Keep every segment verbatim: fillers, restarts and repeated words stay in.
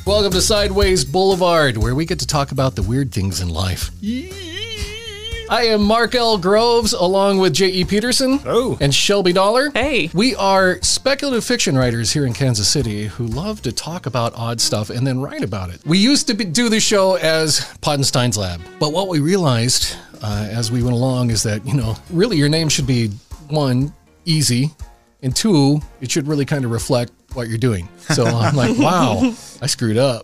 Welcome to Sideways Boulevard, where we get to talk about the weird things in life. I am Mark L. Groves, along with J E. Peterson oh. and Shelby Dollar. Hey. We are speculative fiction writers here in Kansas City who love to talk about odd stuff and then write about it. We used to be, do the show as Pottenstein's Lab, but what we realized uh, as we went along is that, you know, really your name should be, one, easy, and two, it should really kind of reflect what you're doing. So I'm like, wow, I screwed up.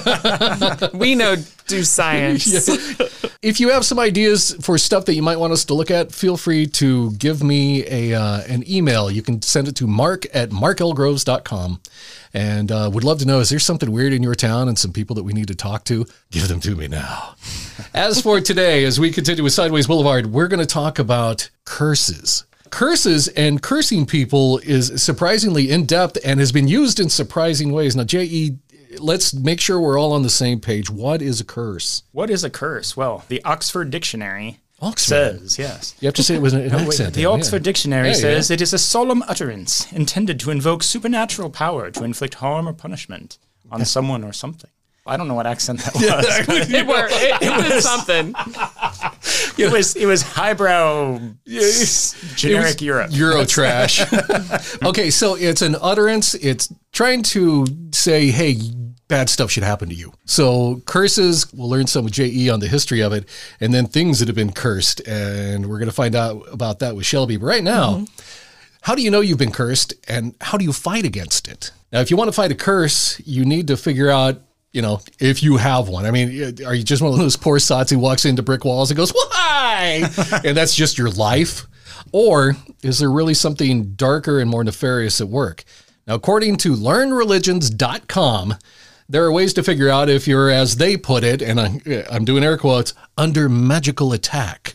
We know do science. Yeah. If you have some ideas for stuff that you might want us to look at, feel free to give me a uh, an email. You can send it to mark at mark l groves dot com. And uh, would love to know, is there something weird in your town and some people that we need to talk to? Give them to me now. As for today, as we continue with Sideways Boulevard, we're going to talk about curses. Curses and cursing people is surprisingly in-depth and has been used in surprising ways. Now, J E, let's make sure we're all on the same page. What is a curse? What is a curse? Well, the Oxford Dictionary Oxford. says, yes. You have to say it with an accent. The Oxford yeah. Dictionary yeah, says yeah. it is a solemn utterance intended to invoke supernatural power to inflict harm or punishment on someone or something. I don't know what accent that was. It, were, it, it was something. It was it was highbrow, generic was Europe. Euro trash. Okay, so it's an utterance. It's trying to say, hey, bad stuff should happen to you. So curses, we'll learn some with J E on the history of it, and then things that have been cursed. And we're going to find out about that with Shelby. But right now, mm-hmm. how do you know you've been cursed, and how do you fight against it? Now, if you want to fight a curse, you need to figure out, you know, if you have one. I mean, are you just one of those poor sots who walks into brick walls and goes, why? And that's just your life? Or is there really something darker and more nefarious at work? Now, according to learn religions dot com, there are ways to figure out if you're, as they put it, and I, I'm doing air quotes, under magical attack.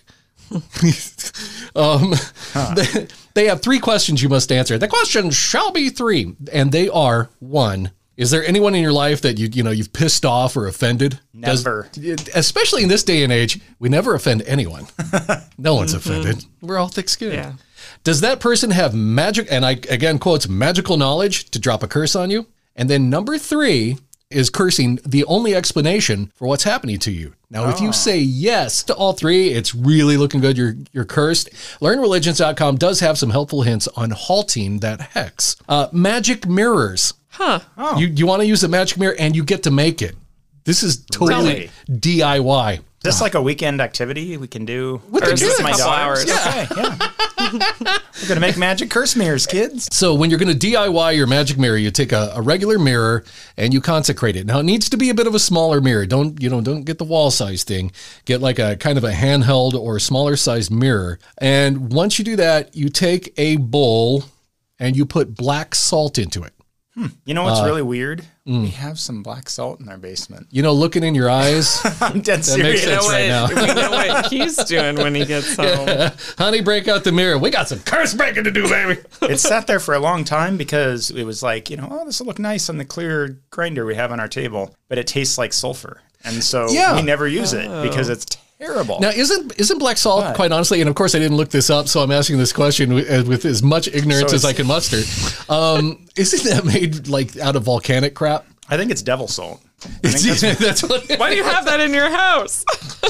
um, huh. they, they have three questions you must answer. The questions shall be three, and they are, one, is there anyone in your life that you you know you've pissed off or offended? Never. Does, especially in this day and age, we never offend anyone. No one's mm-hmm. offended. We're all thick-skinned. Yeah. Does that person have magic, and I again quotes, magical knowledge to drop a curse on you? And then number three, is cursing the only explanation for what's happening to you? Now, oh. if you say yes to all three, it's really looking good. You're you're cursed. learn religions dot com does have some helpful hints on halting that hex. Uh, magic mirrors. Huh. Oh. You you want to use a magic mirror and you get to make it. This is totally really? D I Y. Just like a weekend activity we can do with, the kids. with my couple daughters. hours. Yeah. Okay, yeah. We're going to make magic curse mirrors, kids. So when you're going to D I Y your magic mirror, you take a, a regular mirror and you consecrate it. Now it needs to be a bit of a smaller mirror. Don't, you know, don't get the wall size thing. Get like a kind of a handheld or smaller sized mirror. And once you do that, you take a bowl and you put black salt into it. Hmm. You know what's uh, really weird? Mm. We have some black salt in our basement. You know, looking in your eyes. I'm dead that serious. Makes sense right now. We know what he's doing when he gets home. Yeah. Honey, break out the mirror. We got some curse breaking to do, baby. It sat there for a long time because it was like, you know, oh, this will look nice on the clear grinder we have on our table, but it tastes like sulfur. And so yeah. we never use oh. it because it's terrible. Now, isn't isn't black salt, what? quite honestly, and of course I didn't look this up, so I'm asking this question with, with as much ignorance so as I can muster. Um, isn't that made like out of volcanic crap? I think it's devil salt. I It's, think that's, that's what it Why do you have that in your house?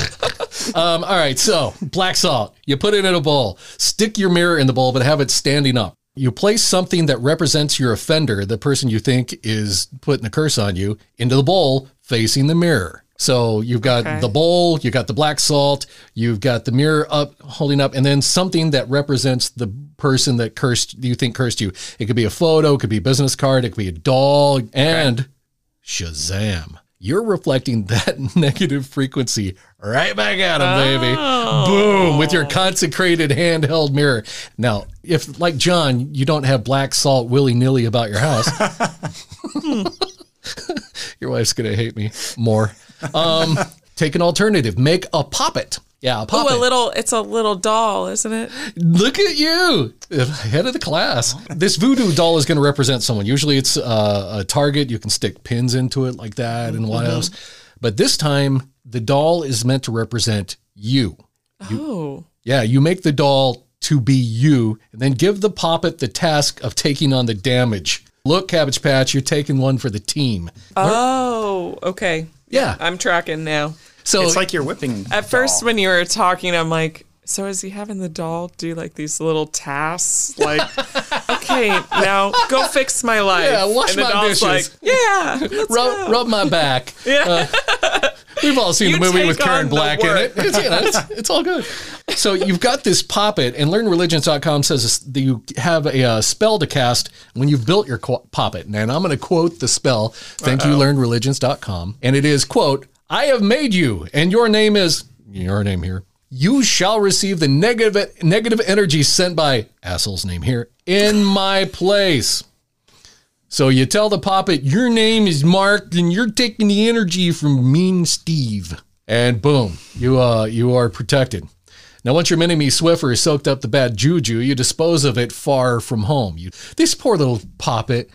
um, all right, so black salt. You put it in a bowl. Stick your mirror in the bowl, but have it standing up. You place something that represents your offender, the person you think is putting a curse on you, into the bowl facing the mirror. So you've got Okay. the bowl, you've got the black salt, you've got the mirror up, holding up, and then something that represents the person that cursed, you think cursed you. It could be a photo, it could be a business card, it could be a doll, and okay. Shazam. You're reflecting that negative frequency right back at him, baby. Oh. Boom, with your consecrated handheld mirror. Now, if, like John, you don't have black salt willy-nilly about your house, your wife's going to hate me more. Um, take an alternative. Make a poppet. Yeah, a poppet. Oh, a little, it's a little doll, isn't it? Look at you, head of the class. This voodoo doll is going to represent someone. Usually it's uh, a target. You can stick pins into it like that and what else. But this time, the doll is meant to represent you. you. Oh. Yeah, you make the doll to be you, and then give the poppet the task of taking on the damage. Look, Cabbage Patch, you're taking one for the team. Oh, okay. Yeah. I'm tracking now. So It's like you're whipping. At first, doll. when you were talking, I'm like, so is he having the doll do like these little tasks? Like, okay, now go fix my life. Yeah, wash and the my doll's dishes. like, yeah, let's rub, go. rub my back. Yeah. Uh, we've all seen You the movie take with Karen on the Black in work. it. It's, you know, it's, it's all good. So you've got this poppet, and learn religions dot com says that you have a uh, spell to cast when you've built your qu- poppet. And I'm going to quote the spell. Thank Uh-oh. you, learn religions dot com. And it is, quote, I have made you, and your name is, your name here. You shall receive the negative negative energy sent by, asshole's name here, in my place. So you tell the poppet, your name is Mark, and you're taking the energy from Mean Steve. And boom, you uh, you are protected. Now, once your mini-me Swiffer has soaked up the bad juju, you dispose of it far from home. You, this poor little poppet,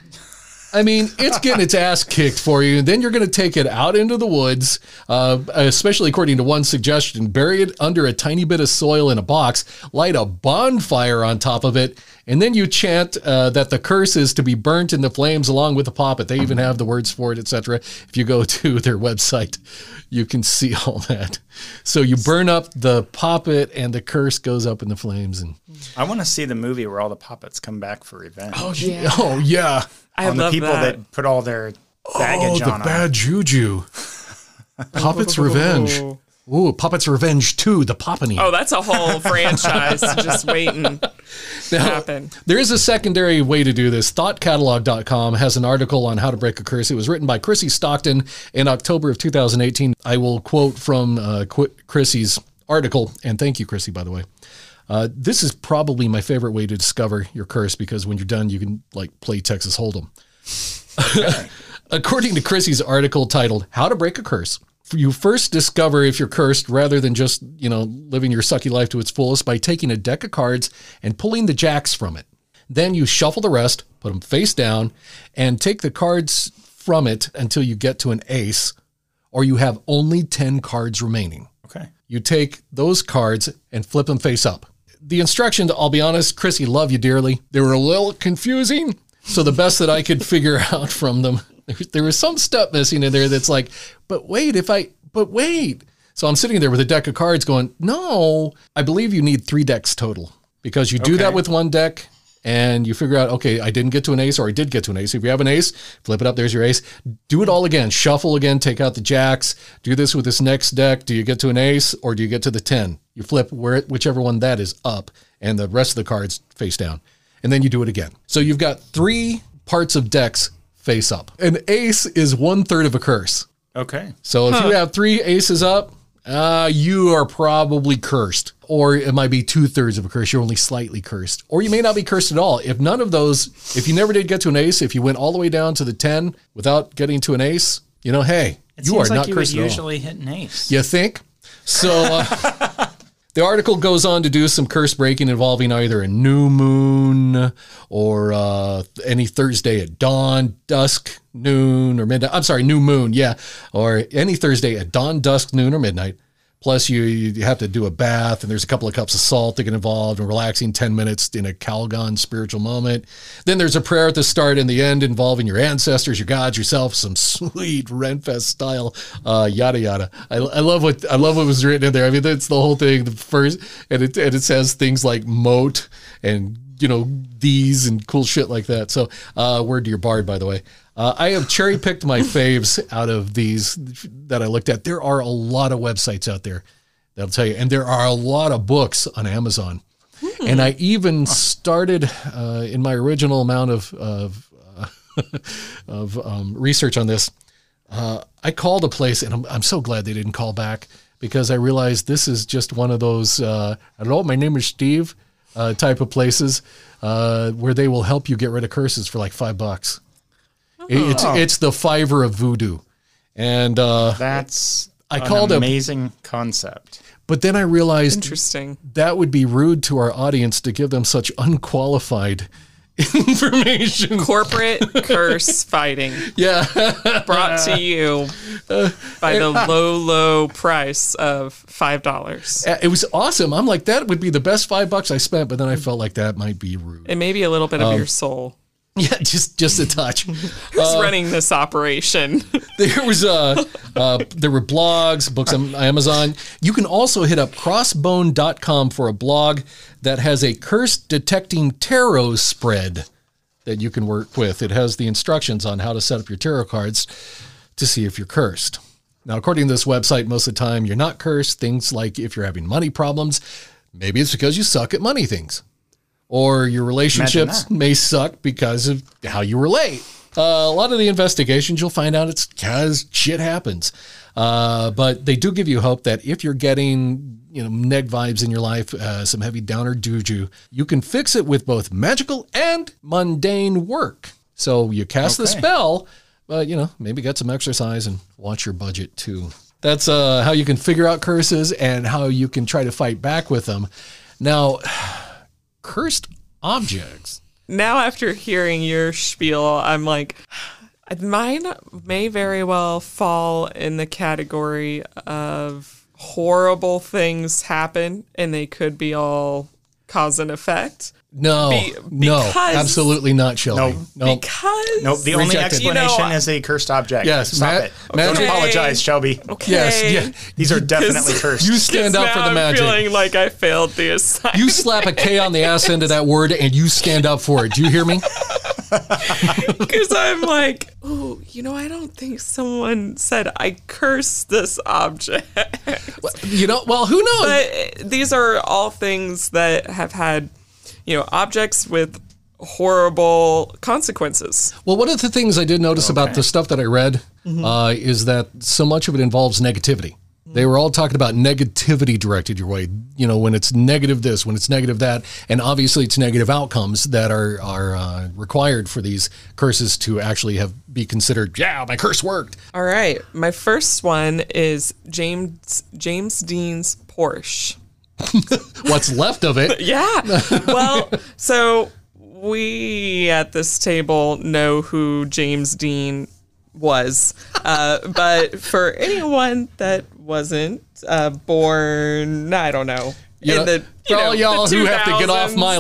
I mean, it's getting its ass kicked for you. And then you're going to take it out into the woods, uh, especially according to one suggestion, bury it under a tiny bit of soil in a box, light a bonfire on top of it, and then you chant uh, that the curse is to be burnt in the flames along with the poppet. They even have the words for it, et cetera. If you go to their website, you can see all that. So you burn up the poppet and the curse goes up in the flames. And I want to see the movie where all the puppets come back for revenge. Oh, yeah. Oh, yeah. I on the love people that. that put all their baggage oh, the on bad them. Juju. Puppet's Revenge. Ooh, Puppet's Revenge two, the Poppany. Oh, that's a whole franchise just waiting to Now, happen. there is a secondary way to do this. thought catalog dot com has an article on how to break a curse. It was written by Chrissy Stockton in October of two thousand eighteen. I will quote from uh, Qu- Chrissy's article, and thank you, Chrissy, by the way. Uh, this is probably my favorite way to discover your curse because when you're done, you can like play Texas Hold'em. Okay. According to Chrissy's article titled "How to Break a Curse," you first discover if you're cursed rather than just, you know, living your sucky life to its fullest by taking a deck of cards and pulling the jacks from it. Then you shuffle the rest, put them face down, and take the cards from it until you get to an ace, or you have only ten cards remaining. Okay. You take those cards and flip them face up. The instructions, I'll be honest, Chrissy, love you dearly. They were a little confusing, so the best that I could figure out from them, there was some stuff missing in there that's like, but wait, if I, but wait. So I'm sitting there with a deck of cards going, no, I believe you need three decks total because you do Okay. that with one deck and you figure out, okay, I didn't get to an ace or I did get to an ace. If you have an ace, flip it up, there's your ace. Do it all again, shuffle again, take out the jacks, do this with this next deck. Do you get to an ace or do you get to the ten? You flip where whichever one that is up and the rest of the cards face down. And then you do it again. So you've got three parts of decks face up. An ace is one third of a curse. Okay. So if you have three aces up, uh, you are probably cursed. Or it might be two thirds of a curse. You're only slightly cursed. Or you may not be cursed at all. If none of those, if you never did get to an ace, if you went all the way down to the ten without getting to an ace, you know, hey, It you seems are like not you cursed would at all. usually hit an ace. You think? So uh, the article goes on to do some curse breaking involving either a new moon or uh, any Thursday at dawn, dusk, noon, or midnight. I'm sorry, new moon, yeah. Or any Thursday at dawn, dusk, noon, or midnight. Plus, you you have to do a bath, and there's a couple of cups of salt that get involved, and relaxing ten minutes in a Calgon spiritual moment. Then there's a prayer at the start and the end involving your ancestors, your gods, yourself, some sweet Renfest style, uh, yada yada. I, I love what I love what was written in there. I mean, that's the whole thing. The first, and it and it says things like moat and you know these and cool shit like that. So, uh, word to your bard, by the way. Uh, I have cherry picked my faves out of these that I looked at. There are a lot of websites out there that'll tell you, and there are a lot of books on Amazon. Hmm. And I even started uh, in my original amount of of, uh, of um, research on this. Uh, I called a place, and I'm, I'm so glad they didn't call back because I realized this is just one of those. Uh, hello, my name is Steve. Uh, type of places uh, where they will help you get rid of curses for like five bucks. It's Oh. it's the Fiverr of voodoo, and uh, That's I an called a- amazing concept. but then I realized Interesting. that would be rude to our audience to give them such unqualified information. Corporate curse fighting Yeah, brought to you by the low, low price of five dollars. it was awesome. I'm like, that would be the best five bucks I spent, but then I felt like that might be rude. And maybe a little bit of your soul. Yeah, just just a touch. Who's running this operation? There was uh, uh, there were blogs, books on Amazon. You can also hit up crossbone dot com for a blog that has a curse detecting tarot spread that you can work with. It has the instructions on how to set up your tarot cards to see if you're cursed. Now, according to this website, most of the time you're not cursed. Things like if you're having money problems, maybe it's because you suck at money things. Or your relationships may suck because of how you relate. Uh, a lot of the investigations, you'll find out it's because shit happens. Uh, but they do give you hope that if you're getting, you know, neg vibes in your life, uh, some heavy downer juju, you can fix it with both magical and mundane work. So you cast Okay. the spell, but, you know, maybe get some exercise and watch your budget too. That's uh, how you can figure out curses and how you can try to fight back with them. Now, cursed objects. Now, after hearing your spiel, I'm like, mine may very well fall in the category of horrible things happen, and they could be all cause and effect. No, Be- no, because- absolutely not, Shelby. Nope. No, Because Nope, the only Rejected. explanation You know, is a cursed object. Yes, Stop Matt- it. Matt- Don't Okay. apologize, Shelby. okay. yes, yeah. These are definitely cursed. You stand up for now the I'm magic. feeling like I failed the assignment. You slap a K on the ass end of that word and you stand up for it. Do you hear me? Because I'm like, oh, you know, I don't think someone said I curse this object. You know, well, who knows? But these are all things that have had, you know, objects with horrible consequences. Well, one of the things I did notice about the stuff that I read uh, is that so much of it involves negativity. They were all talking about negativity directed your way. You know, when it's negative this, when it's negative that, and obviously it's negative outcomes that are are uh, required for these curses to actually have be considered. Yeah, my curse worked. All right. My first one is James James Dean's Porsche. What's left of it? Yeah. Well, so we at this table know who James Dean was. Uh, but for anyone that wasn't uh, born, I don't know. You know, in the, for you all know, y'all the who have to get off my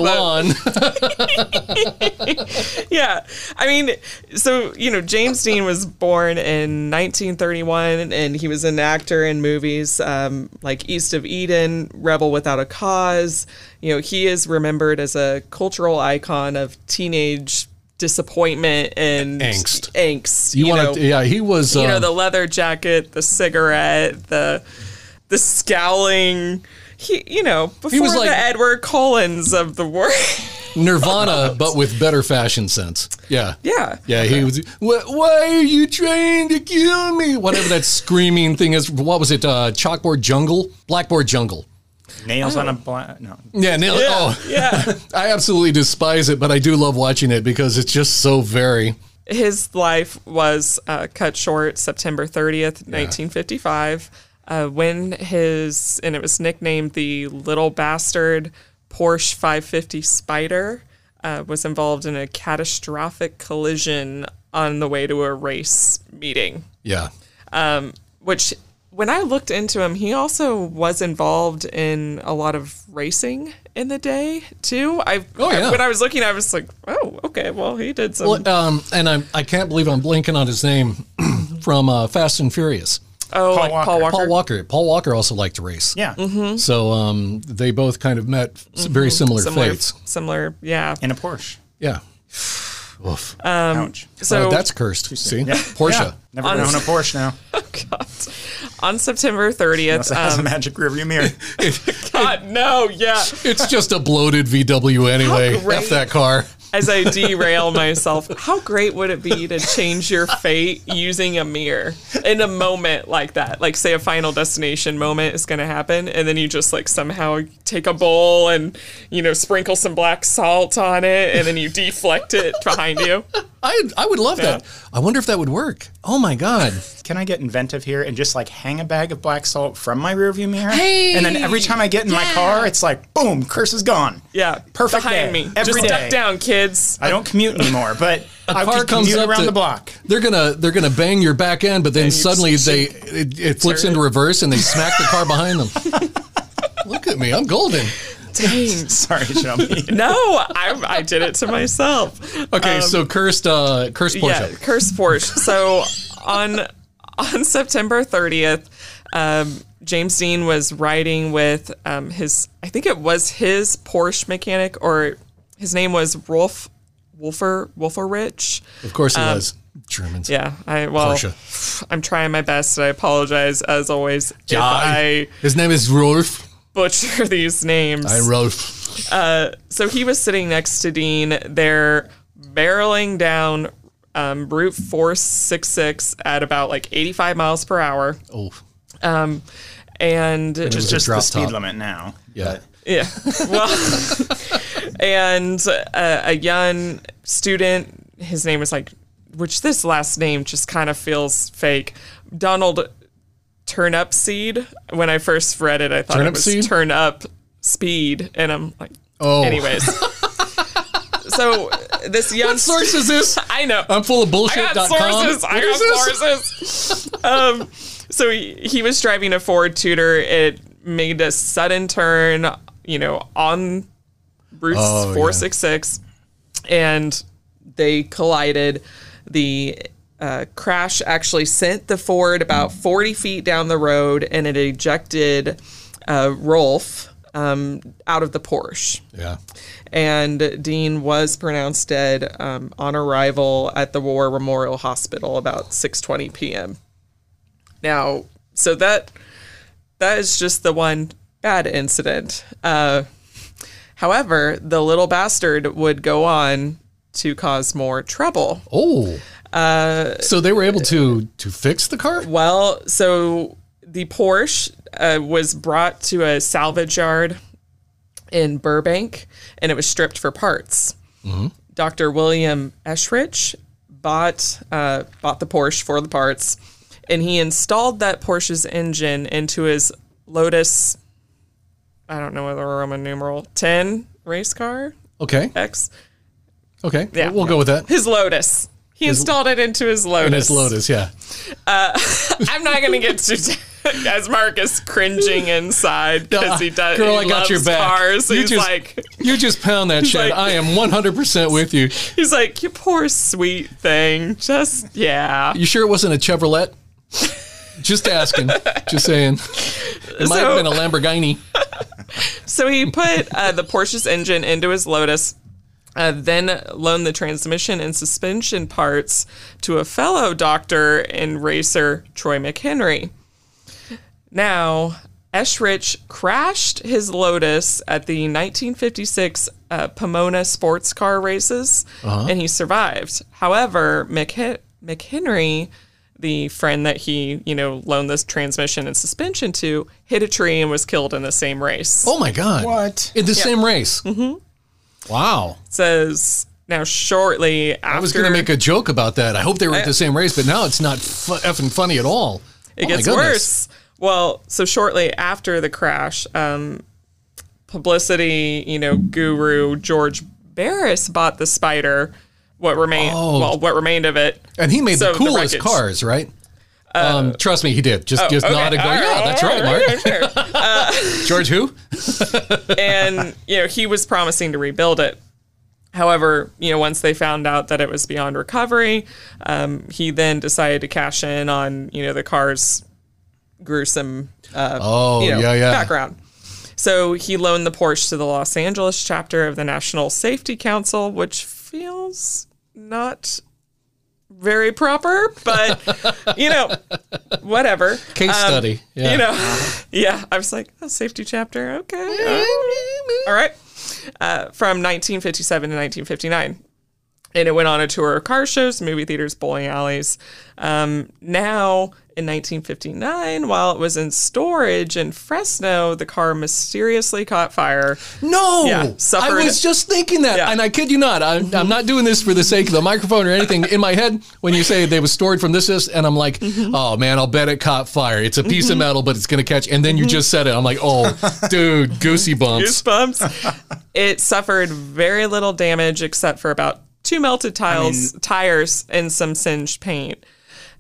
two thousands, lawn. yeah. I mean, so, you know, James Dean was born in nineteen thirty-one, and he was an actor in movies um, like East of Eden, Rebel Without a Cause. You know, he is remembered as a cultural icon of teenage disappointment and Angst. Angst. You, You, know, want to? Yeah, he was. you know, um, the leather jacket, the cigarette, the the scowling. He, you know, before was like- the Edward Collins of the world. Nirvana, but with better fashion sense. Yeah. Yeah. Yeah, he was. "Wh- Why are you trying to kill me? Whatever that screaming thing is. What was it? Uh, Chalkboard Jungle? Blackboard Jungle. Nails on a black. No. Yeah, nail it. Oh, Yeah. I absolutely despise it, but I do love watching it because it's just so very. His life was uh, cut short September thirtieth, nineteen fifty-five, uh, when his, and it was nicknamed the Little Bastard Porsche five fifty Spider, uh, was involved in a catastrophic collision on the way to a race meeting. Yeah. Um, which, when I looked into him, he also was involved in a lot of racing in the day too. I, Oh, yeah. when I was looking, I was like, oh, okay, well, he did some. Well, um, and I'm, I can't believe I'm blanking on his name from uh, Fast and Furious. oh, Paul like Walker. Paul Walker. Paul Walker. Paul Walker also liked to race. Yeah. Mm-hmm. So um, they both kind of met s- very similar, Similar, fates. similar, yeah. In a Porsche. Yeah. Oof. Ouch. So Uh, that's cursed. See? Yeah. Porsche. Yeah. Never gonna own a Porsche now. oh God. On September thirtieth, Unless it has a um, magic rearview mirror. God, no, yeah. It's just a bloated V W anyway. How great. F that car. As I derail myself, how great would it be to change your fate using a mirror in a moment like that? Like, say a Final Destination moment is going to happen, and then you just like somehow take a bowl and, you know, sprinkle some black salt on it, and then you deflect it behind you. I I would love that. I wonder if that would work. Oh my God. Can I get inventive here and just like hang a bag of black salt from my rearview mirror? Hey! And then every time I get in my car, it's like, boom, curse is gone. Yeah, Perfect behind day, me. every just duck day. down, kids. I don't commute anymore, but I car can comes commute up around to- the block. They're gonna they're gonna bang your back end, but then you suddenly just they it, it flips turn into it. reverse and they smack the car behind them. Look at me, I'm golden. Dang. Sorry, Shelby. No, I, I did it to myself. Okay, Um, so cursed, uh, cursed Porsche. Yeah, cursed Porsche. So on on September thirtieth, um, James Dean was riding with um, his, I think it was his Porsche mechanic, or his name was Rolf Wolfer Wolferich. Of course he Um, was. Germans. Yeah, I well, Porsche. I'm trying my best. I apologize as always if I His name is Rolf. butcher these names. I Rolf. Uh, so he was sitting next to Dean. They're barreling down um, Route four sixty-six at about like eighty-five miles per hour. Oh, Um, and It Which was is a just the drop speed top. limit now. yeah. But yeah, well, and uh, a young student, his name was like, which this last name just kind of feels fake. Donald Turnipseed. When I first read it, I thought it was Turnipseed? Turn Up Speed, and I'm like, Oh. anyways. So this young What source is this? I know. I'm full of I bullshit. got sources. I got sources. um, so he, he was driving a Ford Tudor. It made a sudden turn, you know, on Route Oh, four sixty-six, and they collided. The uh, crash actually sent the Ford about forty feet down the road, and it ejected uh, Rolf um, out of the Porsche. Yeah. And Dean was pronounced dead um, on arrival at the War Memorial Hospital about six twenty p.m. Now, so that that is just the one bad incident. Uh, however, the little bastard would go on to cause more trouble. Oh. Uh, so they were able to to fix the car? Well, so the Porsche uh, was brought to a salvage yard in Burbank, and it was stripped for parts. Mm-hmm. Doctor William Eschrich bought uh, bought the Porsche for the parts, and he installed that Porsche's engine into his Lotus, I don't know whether Roman numeral, ten race car, Okay. X. Okay. Yeah. We'll go with that. His Lotus. He installed it into his Lotus. And it's Lotus, yeah. I'm not going to get to as Marcus cringing inside because he does. Girl, he I got loves your back. Cars. You He's just- like, You just pound that shit. like- I am one hundred percent with you. he's like, you poor sweet thing. Just yeah. You sure it wasn't a Chevrolet? Just asking. Just saying. It might So- have been a Lamborghini. So he put uh, the Porsche's engine into his Lotus, uh, then loaned the transmission and suspension parts to a fellow doctor and racer, Troy McHenry. Now, Eschrich crashed his Lotus at the nineteen fifty-six uh, Pomona sports car races, and he survived. However, McH- McHenry, the friend that he, you know, loaned this transmission and suspension to, hit a tree and was killed in the same race. Oh my God. What? In the same race? Mm-hmm. Wow. Says now shortly after I was going to make a joke about that. I hope they were at the same race, but now it's not fu- effing funny at all. it Oh my gets goodness. worse. Well, so shortly after the crash, um, publicity, you know, guru George Barris bought the Spider. What remained? Oh. Well, what remained of it? And he made So the the coolest wreckage. cars, right? um, trust me, he did. Just, just Okay, nod and go, all yeah, that's right, Mark. Mark. George who? And you know, he was promising to rebuild it. However, you know, once they found out that it was beyond recovery, um, he then decided to cash in on, you know, the car's gruesome, uh, Oh, you know, yeah, yeah. background. So he loaned the Porsche to the Los Angeles chapter of the National Safety Council, which feels not very proper, but you know, whatever. Case Um, study. Yeah. You know, yeah. I was like, oh, safety chapter, okay, all right. Uh, from nineteen fifty-seven to nineteen fifty-nine. And it went on a tour of car shows, movie theaters, bowling alleys. Um, now, in nineteen fifty-nine, while it was in storage in Fresno, the car mysteriously caught fire. No, Yeah, I suffered- was just thinking that, Yeah. and I kid you not. I'm, I'm not doing this for the sake of the microphone or anything. In my head, when you say they was stored from this, this, and I'm like, oh man, I'll bet it caught fire. It's a piece of metal, but it's gonna catch. And then you just said it. I'm like, oh, dude, goosey bumps. Goosebumps. It suffered very little damage except for about two melted tiles, tires and some singed paint.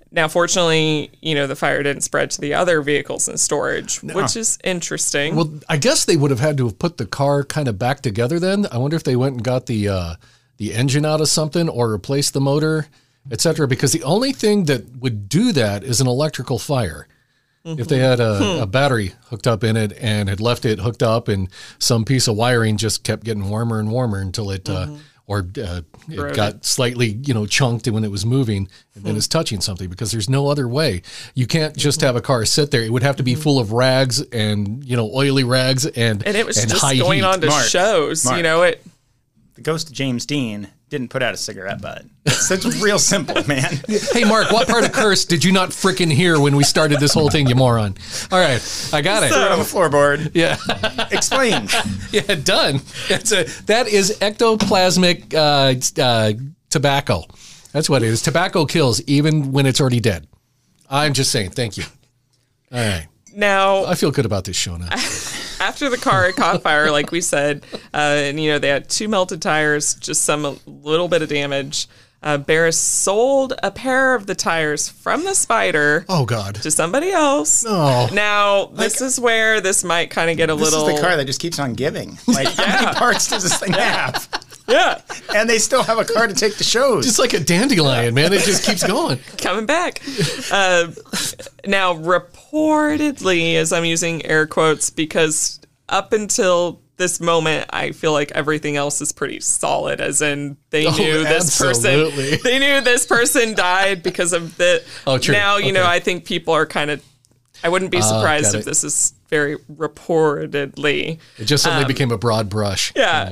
Now, fortunately, you know, the fire didn't spread to the other vehicles in storage, which is interesting. Well, I guess they would have had to have put the car kind of back together then. I wonder if they went and got the uh, the engine out of something or replaced the motor, et cetera, because the only thing that would do that is an electrical fire. Mm-hmm. If they had a, hmm. a battery hooked up in it and had left it hooked up and some piece of wiring just kept getting warmer and warmer until it... Mm-hmm. Uh, or uh, it got slightly, you know, chunked when it was moving and then hmm. it's touching something, because there's no other way. You can't just have a car sit there. It would have to be full of rags and, you know, oily rags and And it was and just high going heat. on to Mark, shows, Mark. you know, it. The ghost of James Dean didn't put out a cigarette butt. It's, it's real simple, man. Hey, Mark, what part of Curse did you not frickin' hear when we started this whole thing, you moron? All right, I got it. Threw it on the floorboard. Yeah. Explain. Yeah, done. It's a, that is ectoplasmic uh, uh, tobacco. That's what it is. Tobacco kills even when it's already dead. I'm just saying. Thank you. All right. Now, I feel good about this show now. After the car had caught fire, like we said, uh, and, you know, they had two melted tires, just some a little bit of damage. Uh, Barris sold a pair of the tires from the Spider Oh, God. to somebody else. No. Now, this is where this might kind of get a This little... is the car that just keeps on giving. Like, how many parts does this thing have? Yeah. And they still have a car to take to shows. Just like a dandelion, man. It just keeps going. Coming back. Uh, now, reportedly, as I'm using air quotes, because up until this moment, I feel like everything else is pretty solid, as in they Oh, knew this absolutely. person, they knew this person died because of the, Oh, true. now, you Okay. know, I think people are kind of, I wouldn't be surprised got if it. this is very reportedly. It just suddenly became a broad brush. Yeah.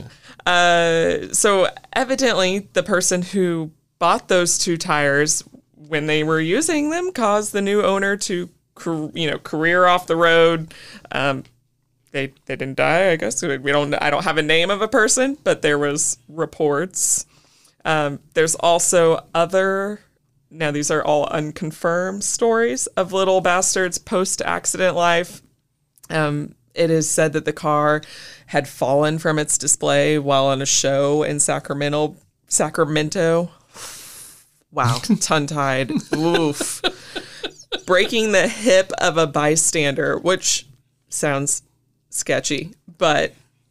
Uh, so evidently, the person who bought those two tires, when they were using them, caused the new owner to, car- you know, career off the road. Um, they they didn't die, I guess. We don't. I don't have a name of a person, but there was reports. Um, there's also other. Now these are all unconfirmed stories of Little Bastard's post-accident life. Um, it is said that the car had fallen from its display while on a show in Sacramento. Sacramento. Wow, tongue-tied. Oof. Breaking the hip of a bystander, which sounds sketchy, but,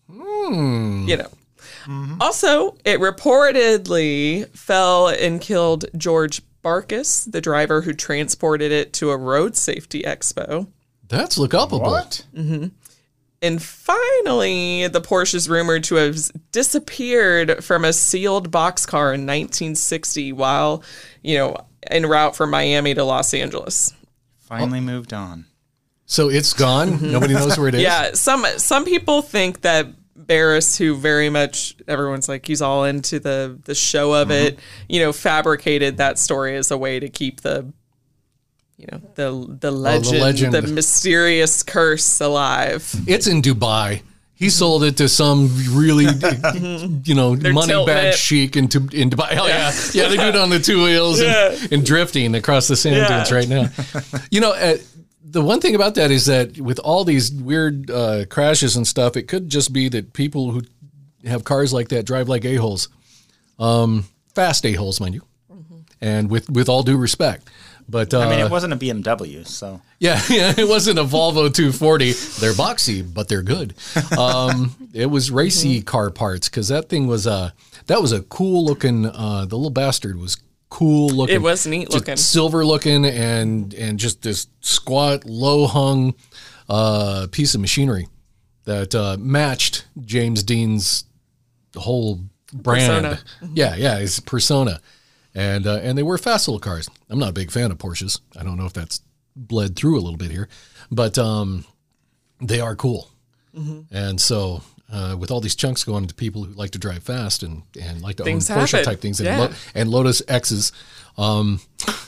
Mm. you know. Mm-hmm. Also, it reportedly fell and killed George Barkus, the driver who transported it to a road safety expo. That's look upable. What? Mm-hmm. And finally, the Porsche is rumored to have disappeared from a sealed boxcar in nineteen sixty while, you know, en route from Miami to Los Angeles. Finally moved on. So it's gone? Nobody knows where it is? Yeah, some some people think that Barris, who very much, everyone's like, he's all into the, the show of mm-hmm. it, you know, fabricated that story as a way to keep the, you know, the the legend, oh, the, legend. the mysterious curse alive. It's in Dubai. He sold it to some really, you know, They're money bag it. chic in, in Dubai. Oh, yeah. Yeah, they do it on the two wheels Yeah. and, and drifting across the sand Yeah. dunes right now. You know, uh, the one thing about that is that with all these weird uh, crashes and stuff, it could just be that people who have cars like that drive like a-holes. Um, fast a-holes, mind you. Mm-hmm. And with, with all due respect. But uh, I mean, it wasn't a B M W, so. Yeah, yeah, it wasn't a Volvo two forty. They're boxy, but they're good. Um, it was racy car parts, because that thing was a, that was a cool looking, uh, the Little Bastard was cool looking. It was neat Just looking. silver looking and, and just this squat, low hung uh, piece of machinery that uh, matched James Dean's whole brand. Persona. Yeah, yeah, his persona. And uh, and they were fast little cars. I'm not a big fan of Porsches. I don't know if that's bled through a little bit here, but um, they are cool. Mm-hmm. And so uh, with all these chunks going to people who like to drive fast and, and like to Things own Porsche happen. type things and, Yeah. Lo- and Lotus X's, um,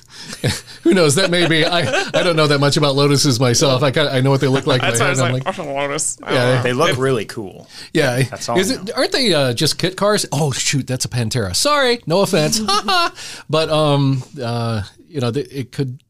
who knows? That may be. I, I don't know that much about Lotuses myself. I kinda, I know what they look like. in That's my why I was head, like, and I'm oh, Lotus. I Yeah, don't know. They look really cool. yeah, That's all Is I it? know. Aren't they uh, just kit cars? Oh shoot, that's a Pantera. Sorry, no offense. But um, uh, you know, the, it could,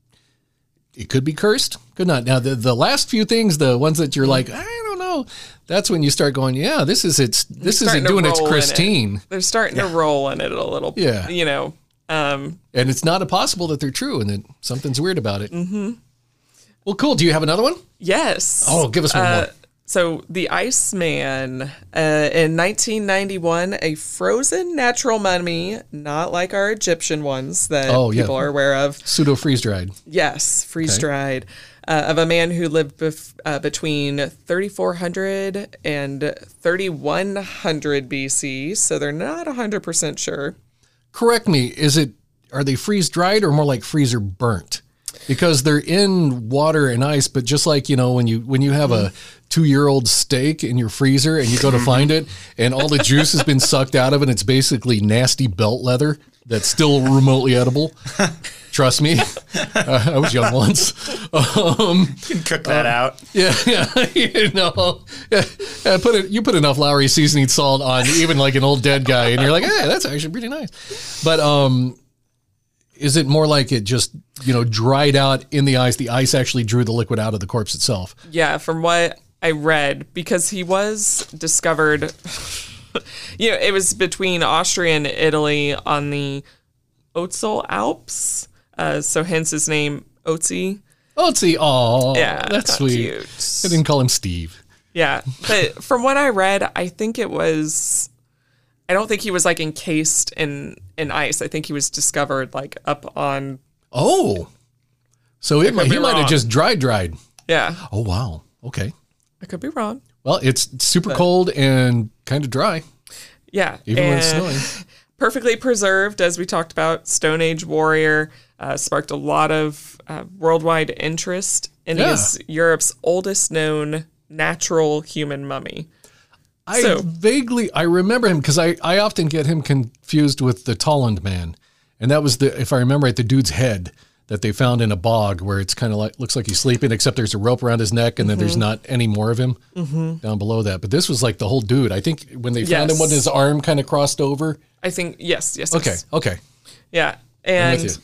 it could be cursed. Could not. Now the the last few things, the ones that you're like, I don't know. That's when you start going, yeah, this is it's this isn't Starting to doing its roll in it. Christine. They're starting to roll in it a little. Yeah. You know, Um, and it's not impossible that they're true and that something's weird about it. Mm-hmm. Well, cool. Do you have another one? yes. Oh, give us one Uh, more. So the Iceman, uh, in nineteen ninety-one, a frozen natural mummy, not like our Egyptian ones that Oh, yeah. people are aware of. Pseudo freeze dried. Yes, freeze dried, uh, of a man who lived bef- uh, between thirty-four hundred and thirty-one hundred B C. So they're not one hundred percent sure. Correct me. Is it, are they freeze dried or more like freezer burnt? Because they're in water and ice, but just like, you know, when you when you have a two-year-old steak in your freezer and you go to find it and all the juice has been sucked out of it, and it's basically nasty belt leather that's still remotely edible. Trust me, uh, I was young once. Um, You can cook that out. yeah, yeah, you know, yeah, yeah, put it. You put enough Lowry seasoning salt on even like an old dead guy, and you're like, hey, that's actually pretty nice. But um. Is it more like it just, you know, dried out in the ice? The ice actually drew the liquid out of the corpse itself. Yeah, from what I read, because he was discovered, you know, it was between Austria and Italy on the Ötztal Alps. Uh, so hence his name, Ötzi. Oh, see, oh, Yeah, that's not sweet. cute. I didn't call him Steve. Yeah, but from what I read, I think it was, I don't think he was like encased in, in ice. I think he was discovered like up on, Oh, so it, could he be might have wrong. just dry dried. yeah, Oh, wow. Okay. I could be wrong. Well, it's super cold and kind of dry, Yeah. even when and it's snowing. perfectly preserved, as we talked about, Stone Age warrior, uh, sparked a lot of uh, worldwide interest, and Yeah. he is Europe's oldest known natural human mummy. I So- vaguely, I remember him because I, I often get him confused with the Tolland man. And that was the, if I remember right, the dude's head that they found in a bog where it's kind of like, looks like he's sleeping, except there's a rope around his neck and then there's not any more of him down below that. But this was like the whole dude. I think when they found him, Yes. when his arm kind of crossed over. I think, yes, yes, Okay. yes. Okay. Yeah. I'm And with you.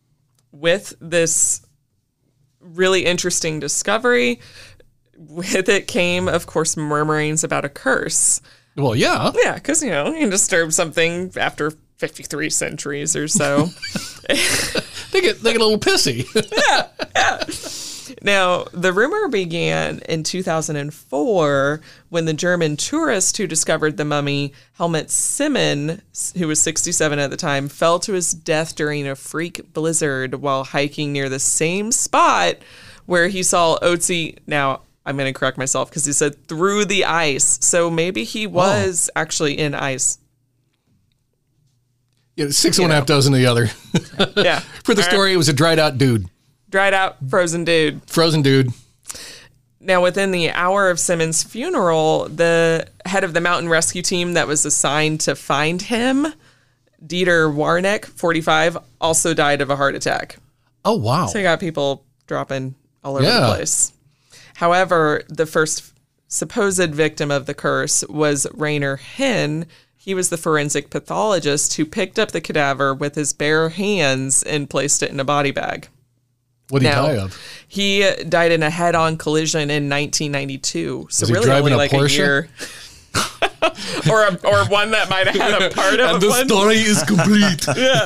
with this really interesting discovery, with it came, of course, murmurings about a curse. Well, yeah. Yeah, because, you know, you can disturb something after fifty-three centuries or so. They get, they get a little pissy. Now, the rumor began in two thousand four when the German tourist who discovered the mummy, Helmut Simon, who was sixty-seven at the time, fell to his death during a freak blizzard while hiking near the same spot where he saw Ötzi. Now, I'm going to correct myself because he said through the ice. So maybe he was actually in ice. Yeah, six one half dozen of the other. Yeah. For the story, it was a dried out dude. Dried out, frozen dude. Frozen dude. Now, within the hour of Simmons' funeral, the head of the mountain rescue team that was assigned to find him, Dieter Warneck, forty-five, also died of a heart attack. Oh, wow. So you got people dropping all over Yeah. the place. However, the first supposed victim of the curse was Rainer Hinn. He was the forensic pathologist who picked up the cadaver with his bare hands and placed it in a body bag. What did he Now, die of? He died in a head-on collision in nineteen ninety-two. So Was he really driving only a like Porsche? a year. or a, or one that might have had a part of the one. story is complete.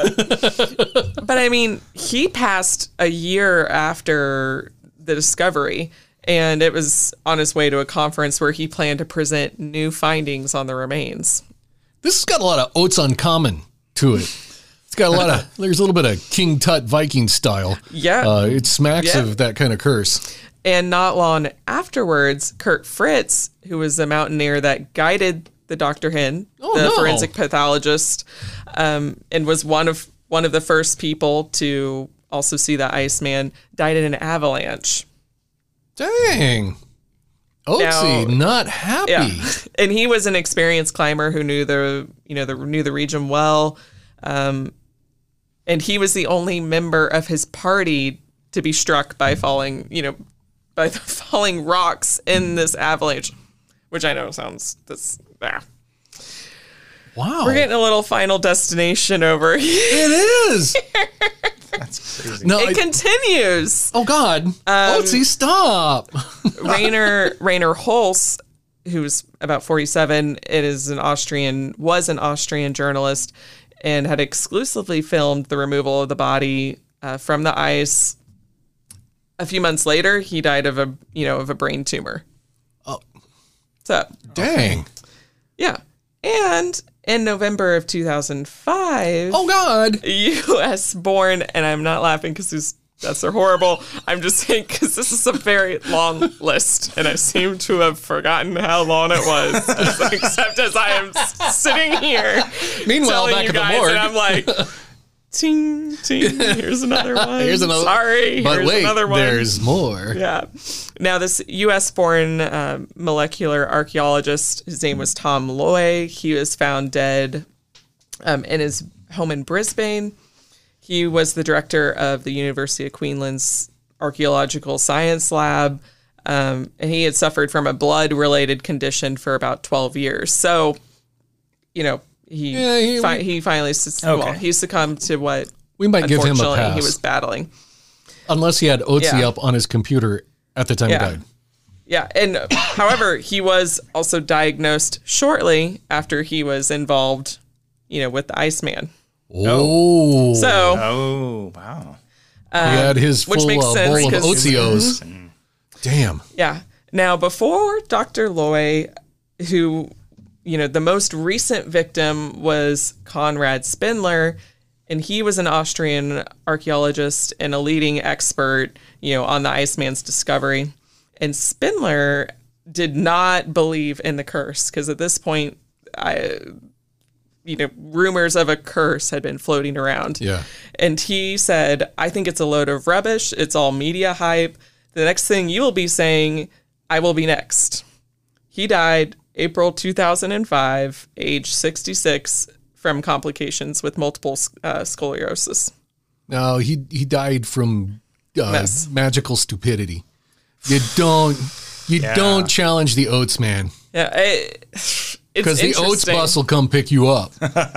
But I mean, he passed a year after the discovery, and it was on his way to a conference where he planned to present new findings on the remains. This has got a lot of oats uncommon to it. It's got a lot of, there's a little bit of King Tut Viking style. Yeah. Uh, it smacks Yeah. of that kind of curse. And not long afterwards, Kurt Fritz, who was the mountaineer that guided the Doctor Hinn, Oh, the no. forensic pathologist, um, and was one of one of the first people to also see the Iceman, died in an avalanche. Dang. Oatsy, Now- not happy. Yeah, and he was an experienced climber who knew the you know the knew the region well, um, and he was the only member of his party to be struck by falling you know by the falling rocks in this avalanche, which I know sounds this. Ah. Wow. We're getting a little Final Destination over here. It is. That's crazy. No, It I- continues. oh, God. Oatsy, stop. Rainer Rainer Holz, who's about forty-seven, it is an Austrian was an Austrian journalist, and had exclusively filmed the removal of the body uh, from the ice. A few months later, he died of a, you know, of a brain tumor. Oh. So. Dang. Yeah. And in November of two thousand five. Oh, God. U S born, and I'm not laughing because these deaths are horrible. I'm just saying because this is a very long list, and I seem to have forgotten how long it was, as, except as I am s- sitting here Meanwhile, telling back you at the guys, morgue. and I'm like, ting, ting, here's another one. Here's another. Sorry, But here's wait, another one. there's more. Yeah. Now, this U S born uh, molecular archaeologist, his name was Tom Loy. He was found dead um, in his home in Brisbane. He was the director of the University of Queensland's Archaeological Science Lab, um, and he had suffered from a blood-related condition for about twelve years. So, you know, he Yeah, he- fi- he finally suc- Okay. well, he succumbed to what We might give him a unfortunately pass. he was battling. Unless he had Otzi Yeah. up on his computer at the time Yeah. he died. Yeah, and uh, however, he was also diagnosed shortly after he was involved, you know, with the Iceman. Oh. So, Oh, wow. he had his which full makes uh, sense bowl of 'cause- Ozios. Damn. yeah. Now, before Doctor Loy, who, you know, the most recent victim was Konrad Spindler, and he was an Austrian archaeologist and a leading expert, you know, on the Iceman's discovery. And Spindler did not believe in the curse because at this point, I, you know, rumors of a curse had been floating around. Yeah. And he said, I think it's a load of rubbish. It's all media hype. The next thing you will be saying, I will be next. He died April two thousand five, age sixty-six, from complications with multiple uh, scoliosis. No, he he died from uh, Mess. magical stupidity. You don't you Yeah. don't challenge the oats, man, Yeah, it, it's because the oats interesting. bus will come pick you up.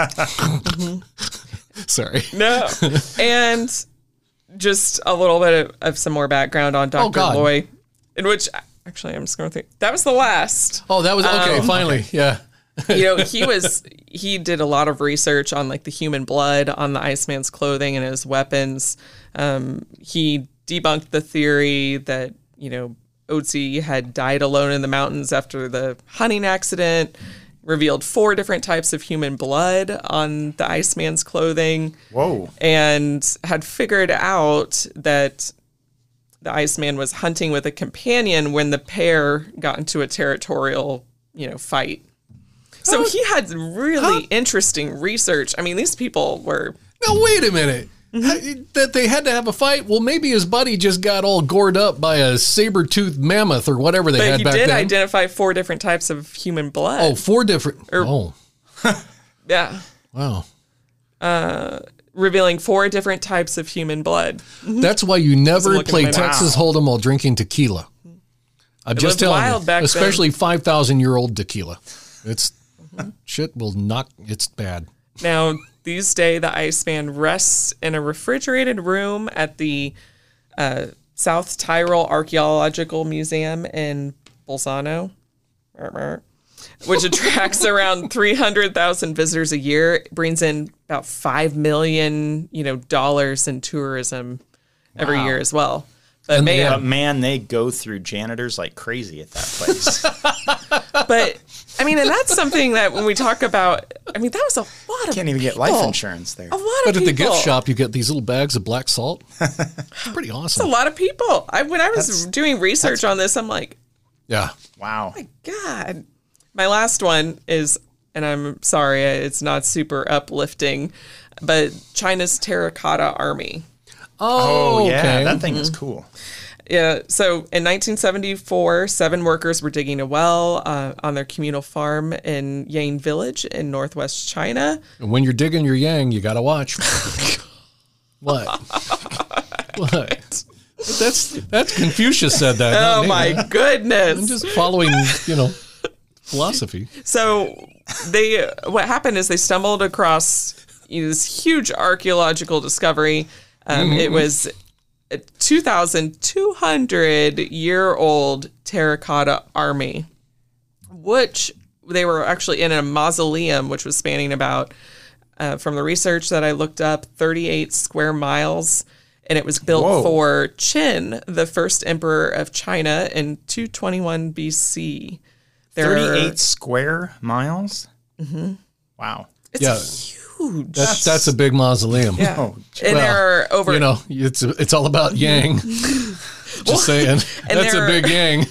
Sorry. No. And just a little bit of, of some more background on Doctor God. Loy, in which, actually, I'm just going to think, that was the last. Oh, that was okay. Um, finally, yeah. You know, he was, he did a lot of research on like the human blood on the Iceman's clothing and his weapons. Um, he debunked the theory that, you know, Otzi had died alone in the mountains after the hunting accident, revealed four different types of human blood on the Iceman's clothing. Whoa. And had figured out that the Iceman was hunting with a companion when the pair got into a territorial, you know, fight. So How- he had really how- interesting research. I mean, these people were, Now wait a minute. That they had to have a fight. Well, maybe his buddy just got all gored up by a saber-toothed mammoth or whatever they but had he back did then. identify four different types of human blood. Oh, four different. oh, Yeah. wow. Revealing four different types of human blood. That's why you never looking play at my- Texas Hold'em while drinking tequila. I'm just lived telling wild you, back then. especially five thousand year old tequila. It's shit will knock. It's bad. Now, these days, the Iceman rests in a refrigerated room at the uh, South Tyrol Archaeological Museum in Bolzano, which attracts around three hundred thousand visitors a year. It brings in about five million, you know, dollars in tourism every Wow. year as well. But And- man, But man, they go through janitors like crazy at that place. but I mean, and that's something that when we talk about, I mean, that was a lot of Can't even get life people. insurance there. A lot of But at people. the gift shop, you get these little bags of black salt. It's pretty It's a awesome. lot of people. I when I was That's- doing research on this, I'm like, Yeah. Wow. God. My last one is, and I'm sorry, it's not super uplifting, but China's terracotta army. Oh, yeah. okay. That thing is cool. Yeah. So in nineteen seventy-four, seven workers were digging a well uh, on their communal farm in Yang Village in northwest China. And when you're digging your yang, you got to watch. What? What? That's that's Confucius said that. not Oh me. my goodness. I'm just following, you know, philosophy. So they, what happened is they stumbled across you know, this huge archaeological discovery. Um, It was a two thousand two hundred year old terracotta army, which they were actually in a mausoleum, which was spanning about uh, from the research that I looked up, thirty-eight square miles. And it was built Whoa. for Qin, the first emperor of China, in two twenty-one B C. There thirty-eight are, square miles? Mm-hmm. Wow. It's Yeah. huge. That's that's a big mausoleum. yeah. Oh, and well, there are over... You know, it's it's all about yang. Just saying. That's a there- big yang.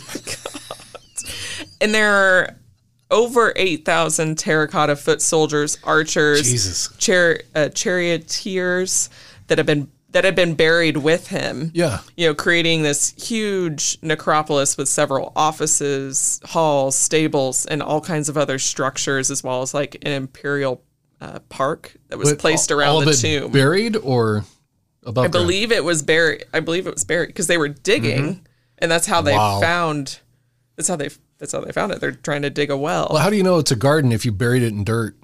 And there are over eight thousand terracotta foot soldiers, archers, Jesus. char- uh, charioteers that have been that have been buried with him. Yeah. You know, creating this huge necropolis with several offices, halls, stables, and all kinds of other structures, as well as like an imperial uh, park that was But placed all- around all of the it tomb. buried or above I ground? believe it was buried. I believe it was buried because they were digging, and that's how they Wow. found. That's how they. That's how they found it. They're trying to dig a well. Well, how do you know it's a garden if you buried it in dirt?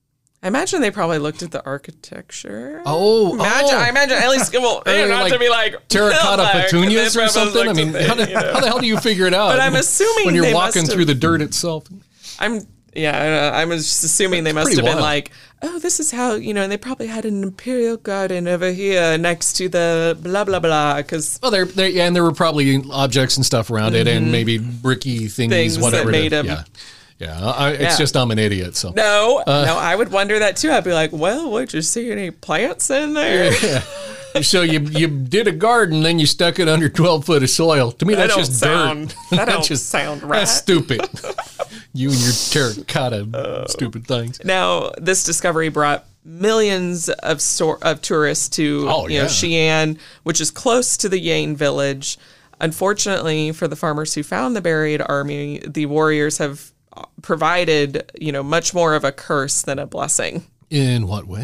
I imagine they probably looked at the architecture. Oh, imagine, oh. I imagine at least well, Are they not like to be like terracotta like, petunias they or probably something? I looked mean, at how, the- the, you know. how the hell do you figure it out? But I'm assuming when you're they walking must through have- the dirt itself. I'm yeah. I I'm just assuming they must pretty have been wild. like, oh, this is how you know. And they probably had an imperial garden over here next to the blah blah blah. Because Well, there, there, yeah, and there were probably objects and stuff around it, and maybe bricky thingies, Things that whatever. made to- 'em- Yeah, yeah. I, it's Yeah. just I'm an idiot. So no, Uh. no, I would wonder that too. I'd be like, well, would you see any plants in there? so you you did a garden, then you stuck it under twelve foot of soil. To me, That that's don't just sound. dirt. That That's don't just sound right. That's stupid. You and your terracotta stupid things. Now, this discovery brought millions of stor- of tourists to Oh, you know yeah. Xi'an, which is close to the Yang village. Unfortunately, for the farmers who found the buried army, the warriors have provided you know much more of a curse than a blessing. In what way?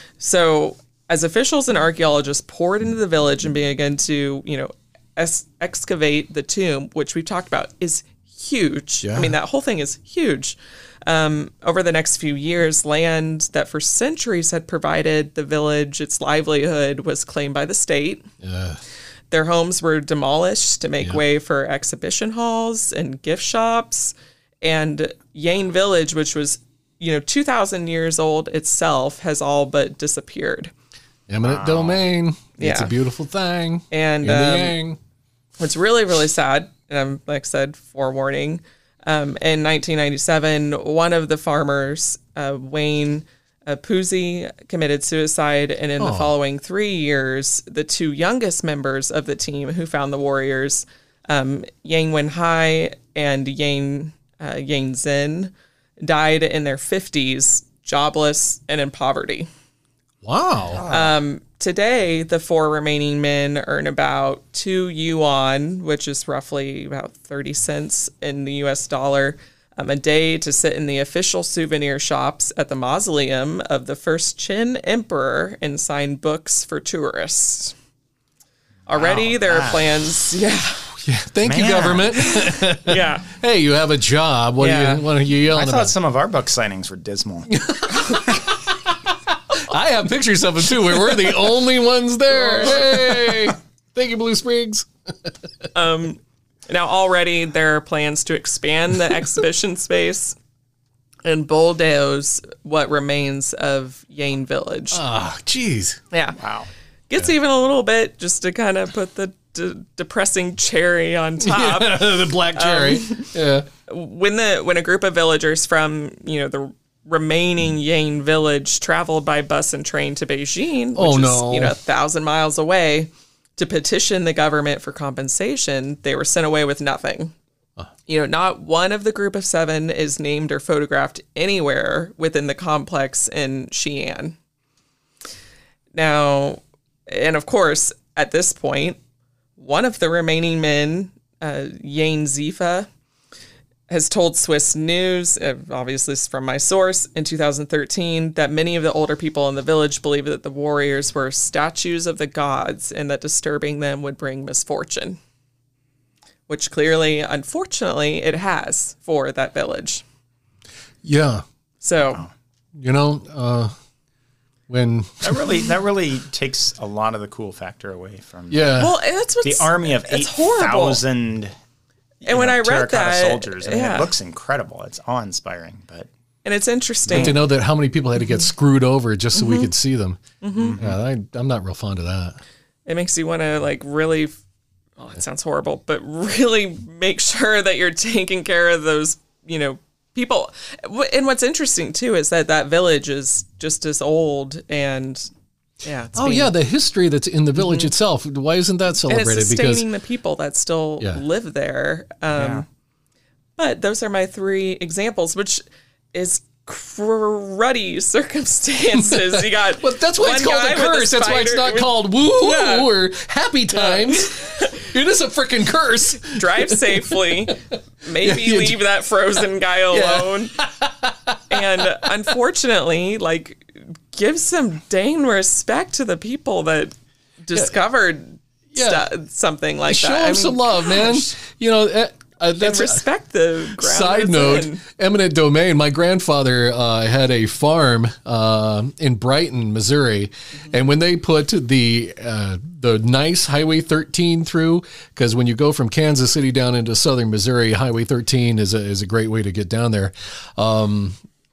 So, as officials and archaeologists poured into the village and began to you know es- excavate the tomb, which we've talked about, is huge. Yeah. I mean, that whole thing is huge. Um, over the next few years, land that for centuries had provided the village its livelihood was claimed by the state. Uh, Their homes were demolished to make Yeah. way for exhibition halls and gift shops. And Yang Village, which was, you know, two thousand years old itself, has all but disappeared. eminent domain. It's Yeah. a beautiful thing. And In the um, yang. What's really, really sad, um, like I said, forewarning, um, in nineteen ninety-seven, one of the farmers, uh, Wayne uh, Puzzi, committed suicide. And in the Oh. following three years, the two youngest members of the team who found the warriors, um, Yang Wenhai and Yang, uh, Yang Zhen, died in their fifties, jobless and in poverty. Wow. Today, the four remaining men earn about two yuan, which is roughly about thirty cents in the U S dollar, um, a day to sit in the official souvenir shops at the mausoleum of the first Qin emperor and sign books for tourists. Already, Wow, there are that- plans. Yeah. yeah. Thank you, man. government. Yeah. Hey, you have a job. What, Yeah. are, you, what are you yelling I thought about? some of our book signings were dismal. I have pictures of them too, where we're the only ones there. Hey, thank you, Blue Springs. Now, already there are plans to expand the exhibition space and bulldoze what remains of Yang Village. Ah, jeez. Yeah. Wow. Gets even a little bit just to kind of put the d- depressing cherry on top. the black cherry. yeah. When the when a group of villagers from, you know, the remaining Yang village traveled by bus and train to Beijing, which Oh, is, no. you know, a thousand miles away, to petition the government for compensation, they were sent away with nothing. You know, not one of the group of seven is named or photographed anywhere within the complex in Xi'an. Now, and of course, at this point, one of the remaining men, uh, Yang Zifa, has told Swiss News, uh, obviously this is from my source, in two thousand thirteen, that many of the older people in the village believe that the warriors were statues of the gods and that disturbing them would bring misfortune. Which clearly, unfortunately, it has for that village. Yeah. So, You know, uh, when, That really that really takes a lot of the cool factor away from yeah. well, that's what's the army of eight it's horrible. thousand And when I read terracotta that, soldiers. I mean, yeah. it looks incredible. It's awe-inspiring, but And it's interesting. And to know that how many people had to get screwed over just so mm-hmm. we could see them. Mm-hmm. Yeah, I, I'm not real fond of that. It makes you want to like really, oh, it sounds horrible, but really make sure that you're taking care of those, you know, people. And what's interesting too is that that village is just as old and yeah. It's oh being, yeah, the history that's in the village mm-hmm. itself. Why isn't that celebrated? And it's sustaining because the people that still yeah. live there. Um, yeah. But those are my three examples, which is cruddy circumstances. You got well, that's why it's called a curse. A that's why it's not with, called woo yeah. or happy times. Yeah. It is a freaking curse. Drive safely. Maybe yeah, leave that frozen guy alone. Yeah. And unfortunately, like, give some dang respect to the people that discovered yeah. stu- something like Show that. Show them I mean, some love, gosh. man. You know. Uh, Uh, that's and respect the ground. Side note, in. eminent domain. My grandfather uh, had a farm uh, in Brighton, Missouri, mm-hmm. and when they put the uh, the nice Highway thirteen through, because when you go from Kansas City down into southern Missouri, Highway thirteen is a is a great way to get down there. Um,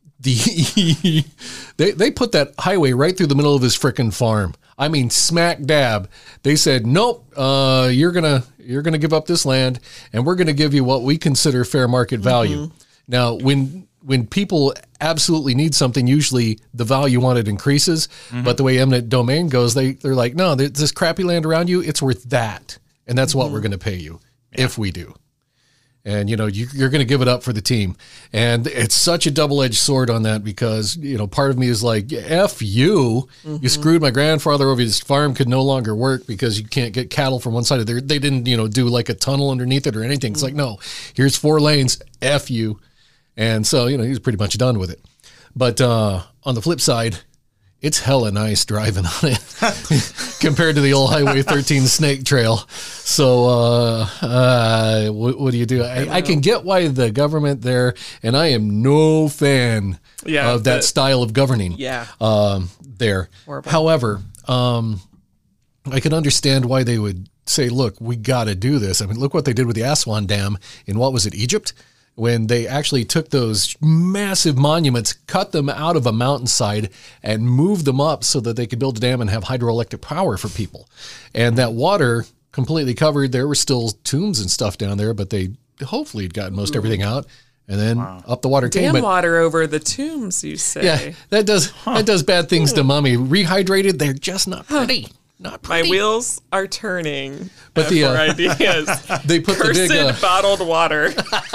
the they they put that highway right through the middle of his frickin' farm. I mean, smack dab. They said, nope, uh, you're gonna you're gonna give up this land, and we're gonna give you what we consider fair market value. Mm-hmm. Now, when when people absolutely need something, usually the value on it increases. Mm-hmm. But the way eminent domain goes, they they're like, no, this crappy land around you, it's worth that, and that's mm-hmm. what we're gonna pay you yeah. if we do. And, you know, you, you're going to give it up for the team. And it's such a double-edged sword on that because, you know, part of me is like, F you. Mm-hmm. You screwed my grandfather over. His farm could no longer work because you can't get cattle from one side of there. They didn't, you know, do like a tunnel underneath it or anything. It's mm-hmm. like, no, here's four lanes, F you. And so, you know, he was pretty much done with it. But uh, on the flip side, it's hella nice driving on it compared to the old Highway thirteen snake trail. So uh, uh, what, what do you do? I, I can get why the government there, and I am no fan yeah, of that the, style of governing yeah. um, there. Horrible. However, um, I can understand why they would say, look, we got to do this. I mean, look what they did with the Aswan Dam in, what was it, Egypt? When they actually took those massive monuments, cut them out of a mountainside, and moved them up so that they could build a dam and have hydroelectric power for people. And that water completely covered. There were still tombs and stuff down there, but they hopefully had gotten most everything out. And then wow. up the water came. Dam water over the tombs, you say? Yeah, that does huh. that does bad things to Mummy. Rehydrated, they're just not pretty. Not My wheels are turning. But the uh, ideas. They put Cursed the big uh, bottled water.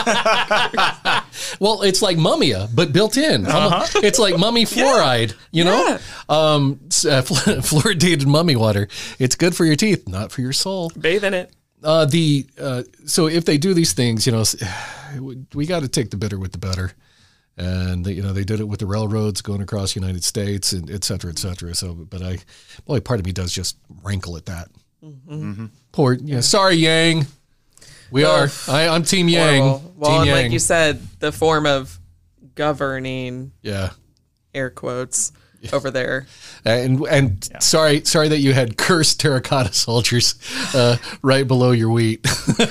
Well, it's like Mummia, but built in. Uh-huh. It's like Mummy fluoride, you know, yeah. um, uh, fluoridated Mummy water. It's good for your teeth, not for your soul. Bathe in it. Uh, the uh, so if they do these things, you know, we got to take the bitter with the better. And they, you know, they did it with the railroads going across the United States, and et cetera, et cetera. So, but I, boy, part of me does just wrinkle at that. Mm-hmm. Mm-hmm. Poor, you know, sorry, Yang. We well, are. I, I'm Team Yang. Horrible. Well, Team and Yang. like you said, the form of governing. Yeah. Air quotes. Yeah. Over there, and and yeah. sorry, sorry that you had cursed terracotta soldiers uh, right below your wheat.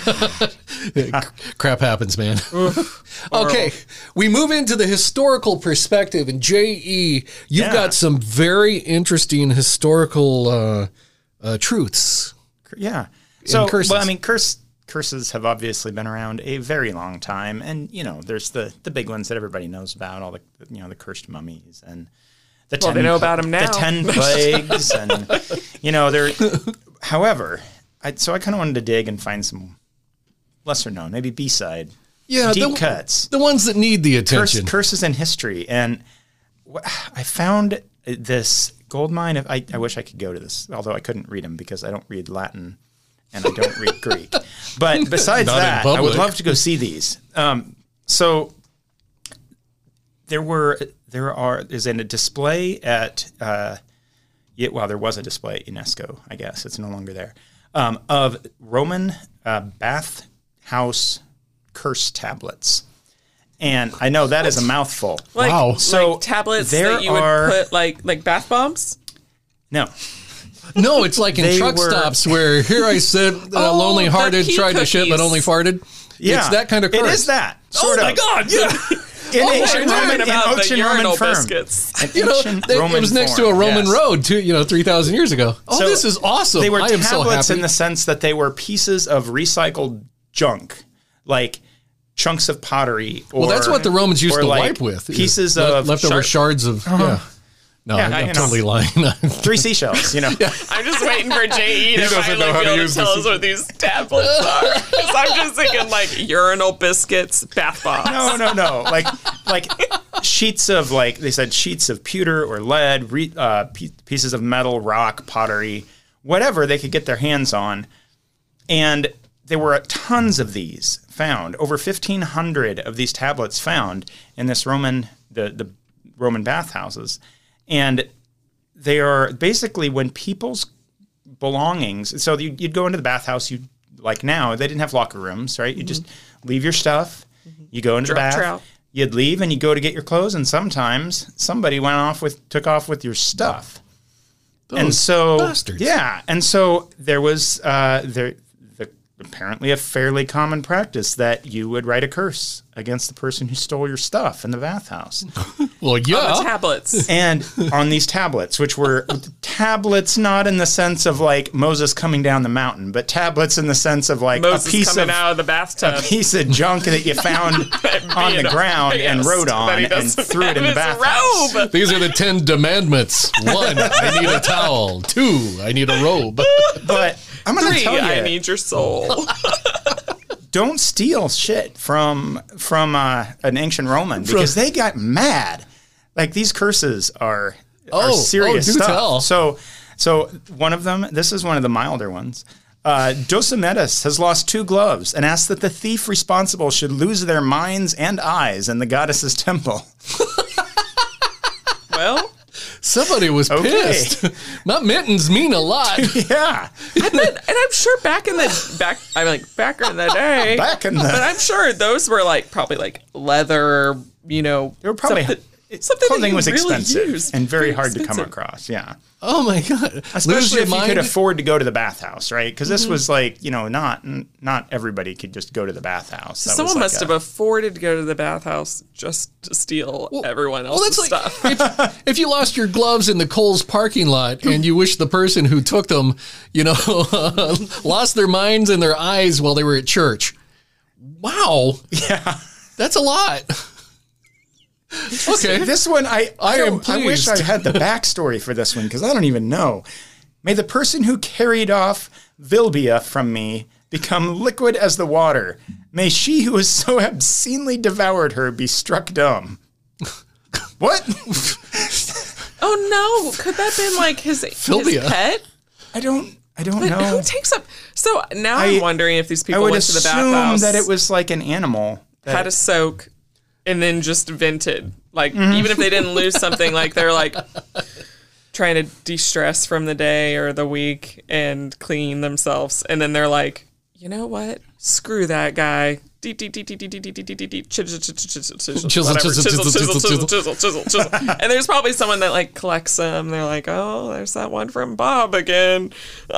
Crap happens, man. Okay, we move into the historical perspective, and J E, you've yeah. got some very interesting historical uh, uh, truths. Yeah. So, well, I mean, curse. Curses have obviously been around a very long time, and you know, there's the the big ones that everybody knows about, all the you know the cursed mummies and. The well, ten, they know about them now. The ten plagues, and you know, they're. However, I, so I kind of wanted to dig and find some lesser known, maybe B side, yeah, deep the, cuts, the ones that need the attention. Curse, curses in history, and wh- I found this gold mine. Of, I, I wish I could go to this, although I couldn't read them because I don't read Latin and I don't read Greek. But besides that, I would love to go see these. Um, so there were. There are is in a display at uh, yeah, well, there was a display at UNESCO, I guess it's no longer there, um, of Roman uh, bathhouse curse tablets, and I know that is a mouthful. Like, wow! So like tablets there that you are, would put like like bath bombs. No. No, it's like in truck were, stops where here I sit, uh, oh, lonely-hearted, tried to shit but only farted. Yeah, it's that kind of curse. It is that. Sort oh of. my God! Yeah. In Oh, ancient we're Roman, talking in about the ancient urinal Roman firm. biscuits. An You know, ancient they, Roman it was next to a form, Roman yes. road, too, you know, three thousand years ago. Oh, So this is awesome. They were I am so tablets happy. in the sense that they were pieces of recycled junk, like chunks of pottery. Or, well, that's what the Romans used or to like wipe with. Pieces Le- of leftover sharp- shards of, yeah. No, Yeah, I'm, I I'm know. totally lying. three seashells, you know. I'm just waiting for J E to doesn't finally know how be to able to use tell this. us what these tablets are. Because I'm just thinking like urinal biscuits, bath bombs. No, no, no. Like, like sheets of like they said sheets of pewter or lead, re, uh, p- pieces of metal, rock, pottery, whatever they could get their hands on, and there were tons of these found. Over fifteen hundred of these tablets found in this Roman the the Roman bathhouses, and they are basically when people's belongings. So you'd, you'd go into the bathhouse. You like now they didn't have locker rooms, right? You mm-hmm. just leave your stuff. Mm-hmm. You go into Drop the bath. trout. You'd leave and you go to get your clothes, and sometimes somebody went off with took off with your stuff. Those and so bastards. yeah, and so there was uh, there the, apparently a fairly common practice that you would write a curse against the person who stole your stuff in the bathhouse. Well, On the yeah. tablets. And on these tablets, which were tablets not in the sense of like Moses coming down the mountain, but tablets in the sense of like Moses a piece coming of out of the bathtub. a piece of junk that you found on the Being ground and pissed wrote that on he and doesn't threw it in the have his bathhouse. robe. These are the ten demandments. One, I need a towel. Two, I need a robe. But I'm going to Three, tell you, I need your soul. don't steal shit from from uh, an ancient Roman because they got mad. Like these curses are, are Oh, serious oh, do stuff. tell. So, so one of them. This is one of the milder ones. Uh, Dosimedes has lost two gloves and asked that the thief responsible should lose their minds and eyes in the goddess's temple. Well, Somebody was Okay. pissed. Not mittens mean a lot. Yeah, I bet, and I'm sure back in the back, I'm like back in the day, back in the. but I'm sure those were like probably like leather, you know, They were probably something, it- something that clothing you was really expensive use. and very Very hard to come expensive. across. Yeah. Oh my God. Lose Especially your if you mind. could afford to go to the bathhouse, right? Because this was like, you know, not not everybody could just go to the bathhouse. That was Someone like must a- have afforded to go to the bathhouse just to steal everyone Well, else's that's like stuff. if, if you lost your gloves in the Kohl's parking lot and you wish the person who took them, you know, lost their minds and their eyes while they were at church. Wow. Yeah. That's a lot. Okay. This one, I I, I am don't- I wish pleased. I had the backstory for this one because I don't even know. May the person who carried off Vilbia from me become liquid as the water. May she who has so obscenely devoured her be struck dumb. What? Oh no! Could that have been like his, his Phobia. pet? I don't. I don't But know. who takes up? So now I- I'm wondering if these I people would went to the assume bathhouse, that it was like an animal. that- had a soak, and then just vented. Like Mm-hmm. even if they didn't lose something, like they're like trying to de-stress from the day or the week and clean themselves, and then they're like, you know what? Screw that guy. Dee, dee, dee, dee, dee, dee, dee, dee, dee, dee, chisel, chisel, chisel, chisel, Chisel, whatever. chisel, Chisel, chisel, chisel, chisel, chisel, chisel, chisel, chisel. And there's probably someone that like collects them. They're like, oh, there's that one from Bob again.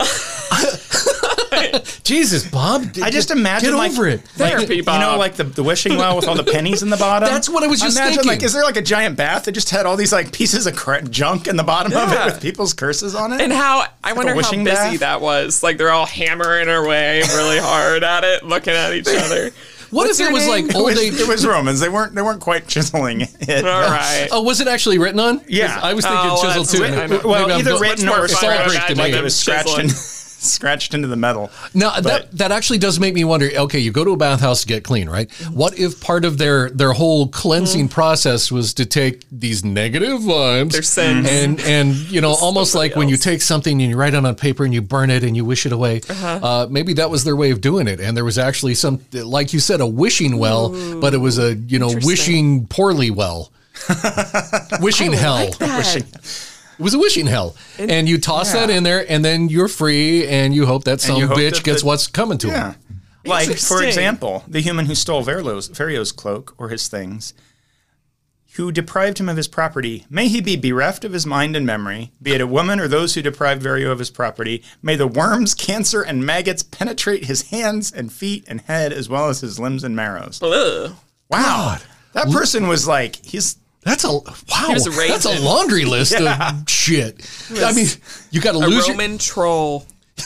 Jesus, Bob. I just imagine Get like, over it. like, Therapy, you know, Bob. like the, the wishing well with all the pennies in the bottom. That's what I was just imagine, thinking. Like, is there like a giant bath that just had all these like pieces of cra- junk in the bottom of it Yeah. with people's curses on it? And how I wonder how wishing busy bath? that was. Like they're all hammering their way really hard at it, looking at each other. What What's if it your was name? like it, old was, age? it was Romans. They weren't. They weren't quite chiseling it. All right. Oh, was it actually written on? 'Cause Yeah. I was thinking Oh, chisel that's too. written- Maybe I know. Well, I'm either go- written more or fun to break imagine to like me. it was scratched chiseling. in, scratched into the metal. Now But- that that actually does make me wonder. Okay, you go to a bathhouse to get clean, right? What if part of their their whole cleansing process was to take these negative vibes, Their sins. and and you know, almost somebody like when you else. take something and you write it on paper and you burn it and you wish it away. Uh, maybe that was their way of doing it, and there was actually some, like you said, a wishing well, but it was a you know wishing poorly well, wishing hell. Wishing- It was a wishing hell. And you toss that in there, and then you're free, and you hope that some you hope bitch that gets the- what's coming to Yeah. him. Like, for Interesting. example, the human who stole Verio's, Verio's cloak or his things, who deprived him of his property, may he be bereft of his mind and memory, be it a woman or those who deprived Verio of his property. May the worms, cancer, and maggots penetrate his hands and feet and head, as well as his limbs and marrows. Ugh. Wow. That person was like, he's That's a wow. was That's a raging. laundry list Yeah. of shit. I mean, you got to A lose. Your, Roman troll.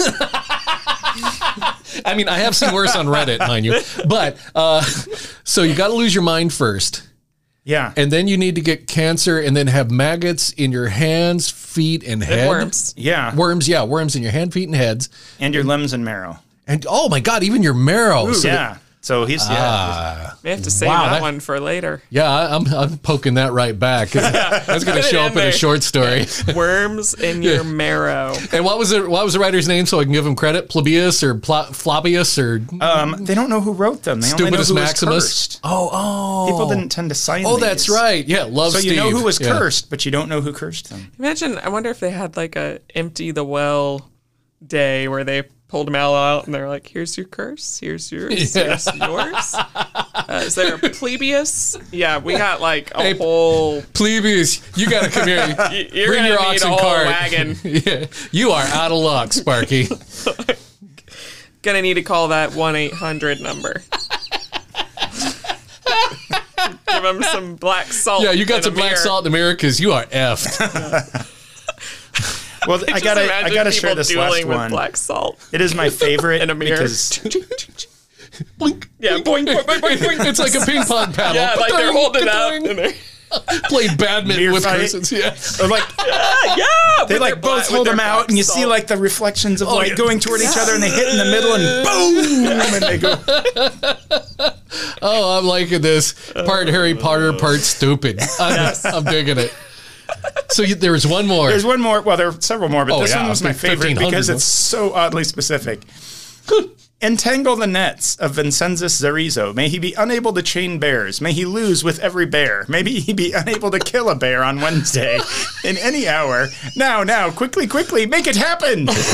I mean, I have seen worse on Reddit, mind you. But uh, so you got to lose your mind first, yeah. and then you need to get cancer, and then have maggots in your hands, feet, and head. And worms. Yeah. Worms, yeah, worms in your hand, feet, and heads. And your limbs and marrow. And oh my God, even your marrow. So that- Yeah. So he's, yeah. Ah. We have to save Wow, that, that- one for later. Yeah, I- I'm I'm poking that right back. 'Cause that's going to Put it show in up in there. a short story. Worms in your marrow. And what was it? What was the writer's name so I can give him credit? Plebeius or Pl- Flobius or Um, they don't know who wrote them. They only know Stupidus who was Maximus? cursed. Oh, oh. People didn't tend to sign Oh, these. that's right. Yeah, love So Steve. you know who was Yeah. cursed, but you don't know who cursed them. Imagine, I wonder if they had like a empty the well day where they pulled them all out and they're like, here's your curse, here's yours, Yeah. here's yours. Uh, is there a plebeius? Yeah, we got like a Hey, whole, Plebeius, you got to come here. you- you're Bring gonna your need oxen a whole cart. wagon. Yeah, you are out of luck, Sparky. Gonna need to call that one eight hundred number. Give them some black salt. Yeah, you got and some a black mirror. salt in the mirror because you are effed. Well, I Just gotta, I imagine gotta people share this dueling last with one. black salt. It is my favorite In a mirror. because Blink. Yeah, boing, boing, boing, boing, boing. It's like a ping pong paddle. Yeah, like they're Ka-ding, holding it up. ka-ding. And they're, Played badminton Mirror with fight. persons. Yeah. or like yeah, yeah. they with like their both black- hold with their them out, black and you see salt. like the reflections of light yeah. going toward each other, and they hit in the middle, and boom, and they go. Oh, I'm liking this. Part Harry Potter, part stupid. I'm, I'm digging it. So you, there was one more. There's one more. Well, there are several more, but Oh, this yeah, one was my fifteen favorite hundred because one. it's so oddly specific. Entangle the nets of Vincenzus Zarizo. May he be unable to chain bears. May he lose with every bear. Maybe he be unable to kill a bear on Wednesday in any hour. Now, now, quickly, quickly, make it happen. I,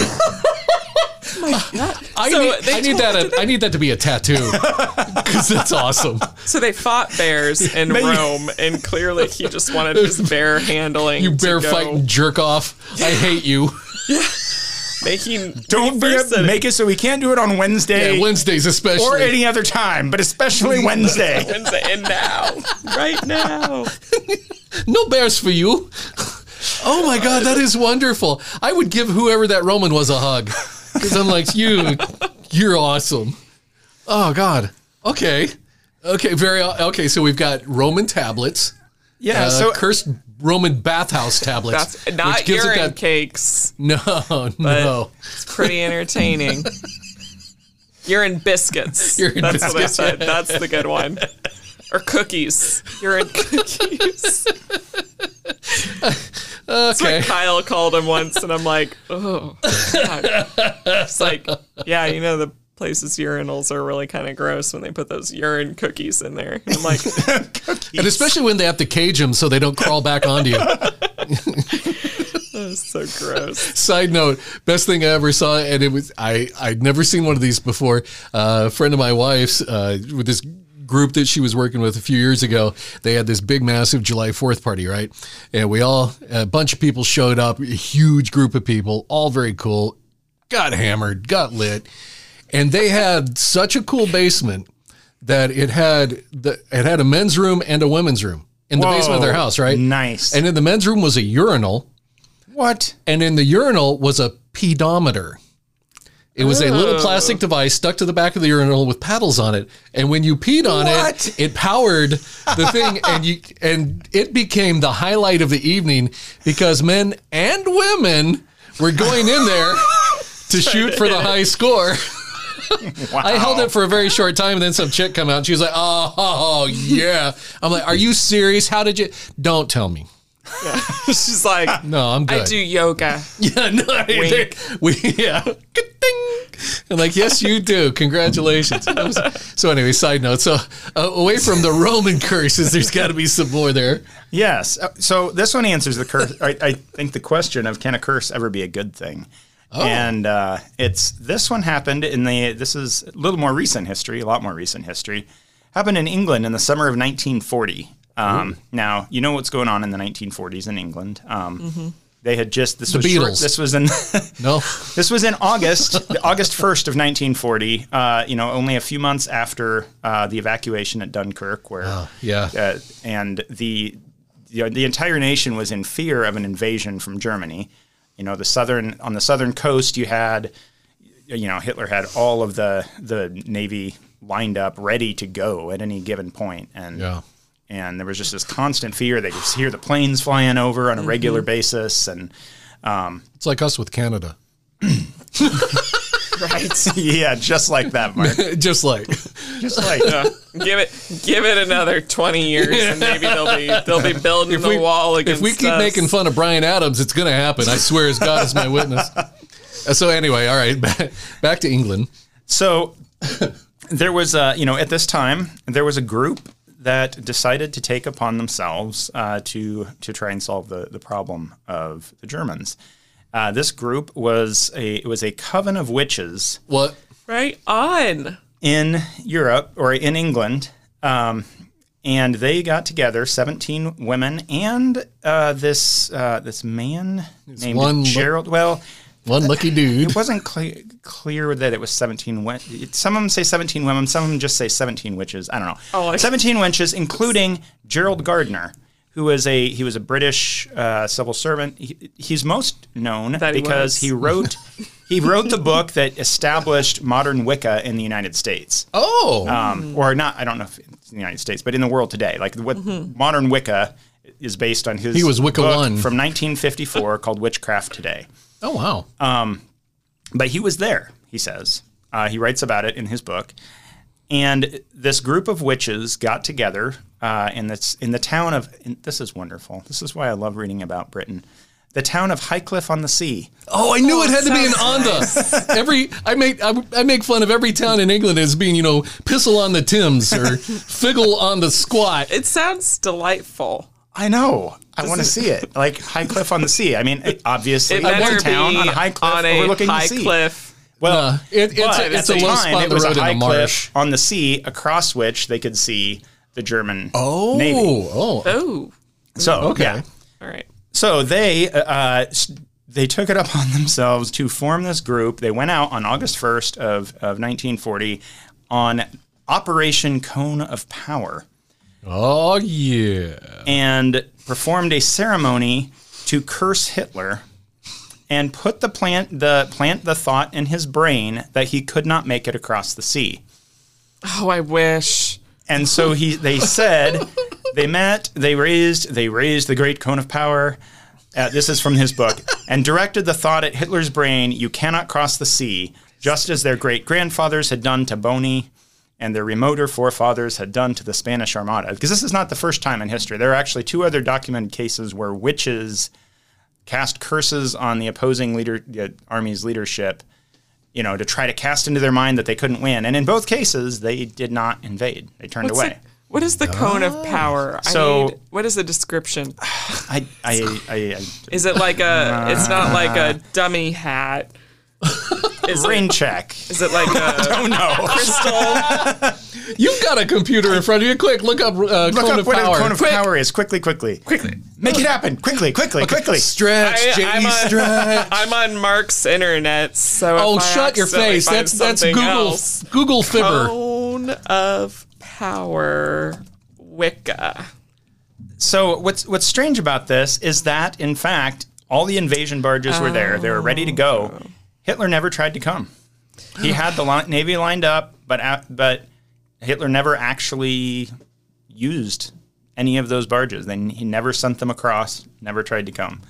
So need, they I need that. I need that to be a tattoo because that's awesome. So they fought bears in May you- Rome, and clearly he just wanted his bear handling. You to bear go. fighting jerk off. I hate you. Making Don't be first said a, it- make it so we can't do it on Wednesday Yeah, Wednesdays especially. or any other time, but especially Wednesday. Wednesday, and now, right now. No bears for you. Oh my God, that is wonderful. I would give whoever that Roman was a hug because I'm like, you, you're awesome. Oh God. Okay. Okay. Very. Okay. So we've got Roman tablets. Yeah, Uh, so cursed Roman bathhouse tablets. That's not which gives it urine that- cakes. No, But no. it's pretty entertaining. Urine biscuits. Urine That's what I biscuits. said. That's the good one. Or cookies. Urine cookies. That's Okay. what Kyle called them once, and I'm like, oh, God. It's like, yeah, you know, the places urinals are really kind of gross when they put those urine cookies in there. And I'm like, And especially when they have to cage them so they don't crawl back onto you. that's so gross. Side note, best thing I ever saw, and it was I I'd never seen one of these before. Uh, a friend of my wife's uh, with this group that she was working with a few years ago, they had this big, massive July fourth party, right? And we all a bunch of people showed up, a huge group of people, all very cool, got hammered, got lit, and they had such a cool basement that it had the it had a men's room and a women's room in the Whoa, basement of their house, right? nice. And in the men's room was a urinal. what? And in the urinal was a pedometer. It was a little plastic device stuck to the back of the urinal with paddles on it. And when you peed on What? it, it powered the thing and you and it became the highlight of the evening because men and women were going in there to shoot for the high score. Wow. I held it for a very short time and then some chick come out and she was like, oh, oh yeah. I'm like, are you serious? How did you? Don't tell me. Yeah. She's like, No, I'm good. I do yoga. Yeah, no, Wink. we yeah. Ka-ding. I'm like, yes, you do. Congratulations. That was- so anyway, side note. So uh, away from the Roman curses, there's got to be some more there. Yes. Uh, So this one answers the curse. I, I think the question of can a curse ever be a good thing? Oh. And uh, it's this one happened in the. This is a little more recent history, a lot more recent history. Happened in England in the summer of nineteen forty. Um, now you know what's going on in the nineteen forties in England. Um, They had just this The was Beatles. Short, this was in No. this was in August, August first of nineteen forty. Uh, you know, only a few months after uh, the evacuation at Dunkirk, where Oh, yeah. uh, and the you know, the entire nation was in fear of an invasion from Germany. You know, the southern on the southern coast, you had, you know, Hitler had all of the the navy lined up, ready to go at any given point, and Yeah. and there was just this constant fear. They could hear the planes flying over on a regular basis, and um, It's like us with Canada. Right. yeah, just like that, Mark. Just like. Just like Uh, give it give it another twenty years and maybe they'll be they'll be building If the we, wall if against we keep us. making fun of Brian Adams, it's going to happen. I swear as God is my witness. Uh, So anyway, all right, back, back to England. so. There was, uh, you know, at this time there was a group that decided to take upon themselves uh, to to try and solve the the problem of the Germans. Uh, this group was a it was a coven of witches What? Right on. in Europe or in England, um, and they got together, seventeen women and uh, this uh, this man named one look- Gerald. Well, One lucky dude. it wasn't clear clear that it was seventeen. Wen- some of them say seventeen women. Some of them just say seventeen witches. I don't know. Oh, I- seventeen witches, including Gerald Gardner, who was a he was a British uh, civil servant. He, he's most known That he because was. he wrote he wrote the book that established modern Wicca in the United States. Oh. Um, or not, I don't know if it's in the United States, but in the world today. Like what modern Wicca is based on his He was Wicca book one. from nineteen fifty-four called Witchcraft Today. oh, wow. But he was there, he says. Uh, he writes about it in his book. And this group of witches got together uh, in, this, in the town of, and this is wonderful. This is why I love reading about Britain. The town of Highcliffe on the Sea. Oh, I knew Oh, it had to be an sounds onda. Every I make I, I make fun of every town in England as being, you know, Pissle on the Thames or Figgle on the Squat. It sounds delightful. I know. I want to see it. Like Highcliffe on the Sea. I mean, it, obviously, It it's better a town be on a high cliff on a overlooking high the sea. cliff. Well, Uh, it- it's but a- it's at a the low time, spot in it the was road a in a high marsh. cliff on the sea across which they could see the German Oh, Navy. oh. Oh. So, Okay. yeah. All right. So they uh, s- they took it upon themselves to form this group. They went out on August first of, of nineteen forty on Operation Cone of Power Oh, yeah. and performed a ceremony to curse Hitler and put the plant the plant the thought in his brain that he could not make it across the sea. Oh, I wish. And so he they said they met, they raised they raised the great cone of power. Uh, this is from his book, and directed the thought at Hitler's brain, you cannot cross the sea, just as their great-grandfathers had done to Boney and their remoter forefathers had done to the Spanish Armada. Because this is not the first time in history. There are actually two other documented cases where witches cast curses on the opposing leader, the army's leadership, you know, to try to cast into their mind that they couldn't win. And in both cases, they did not invade. They turned What's away. it- what is the cone of power? So- I need, what is the description? I, I, I, I, Is it like a? It's not like a dummy hat. Is rain it, check. is it like a Oh no! crystal? You've got a computer in front of you. Quick, look up uh, Look Cone up of what Power. a cone of Quick. power is. Quickly, quickly, Quickly. make it happen. Quickly, quickly, quickly. Stretch, I, J I'm, E, on, stretch. I'm on Mark's internet, so Oh, if I shut your accidentally face. find That's that's something Google else, Google Fibber. Cone of Power Wicca. So what's what's strange about this is that in fact all the invasion barges were there. They were ready to go. Hitler never tried to come. He had the li- navy lined up, but a- but Hitler never actually used any of those barges. Then he never sent them across. Never tried to come.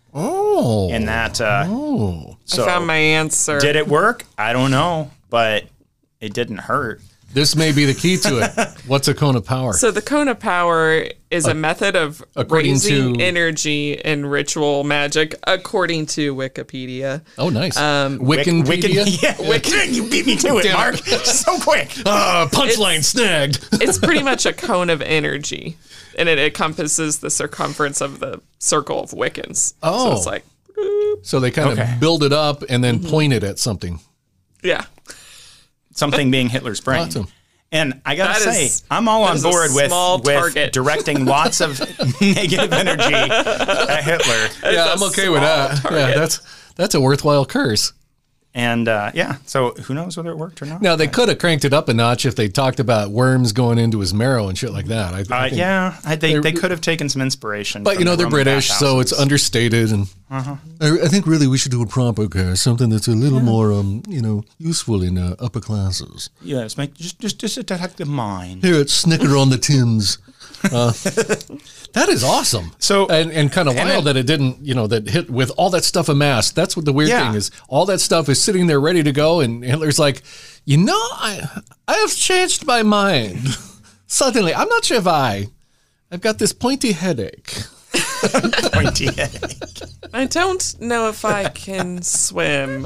Oh. And that. Uh, oh. so I found my answer. did it work? I don't know, but it didn't hurt. This may be the key to it. What's a cone of power? So the cone of power is a method of according raising to- energy in ritual magic, according to Wikipedia. oh, nice. Um, Wikipedia. Wicked, yeah, Wicked. You beat me to it, Damn Mark. it. So quick. Uh, punchline It's- snagged. It's pretty much a cone of energy, and it encompasses the circumference of the circle of Wiccans. Oh. So it's like, boop. So they kind Okay. of build it up and then point it at something. yeah. Something being Hitler's brain. Awesome. And I gotta That say, is- I'm all that on is a board with, small with target. directing lots of negative energy at Hitler. Yeah, It's I'm a okay with small that. target. Yeah, that's that's a worthwhile curse. And uh, yeah, so who knows whether it worked or not? Now they could have cranked it up a notch if they talked about worms going into his marrow and shit like that. I, I Uh, think- yeah, I, they, they could have taken some inspiration. But from you know the they're Roman British, so it's bathhouses. understated, and I, I think really we should do a proper curse, something that's a little more, um, you know, useful in uh, upper classes. Yes, make just just just attack the mind. Here at Snicker on the Tims. Uh, that is awesome. So- and, and kind of and wild it- that it didn't, you know, that hit with all that stuff amassed. That's what the weird Yeah. thing is. All that stuff is sitting there ready to go, and Hitler's like, you know, I I have changed my mind. Suddenly, I'm not sure why. I've got this pointy headache. Pointy headache. I don't know if I can swim.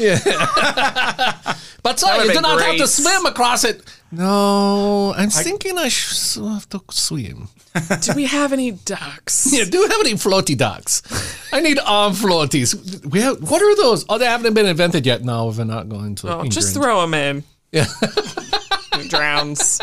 But sorry, would've you do been not have to great. swim across it. No, I'm thinking I should have to swim. Do we have any ducks? Yeah, do you have any floaty ducks? I need arm floaties. We have, what are those? Oh, they haven't been invented yet. No, we're not going to. Oh, just England. throw them in. Yeah. He drowns.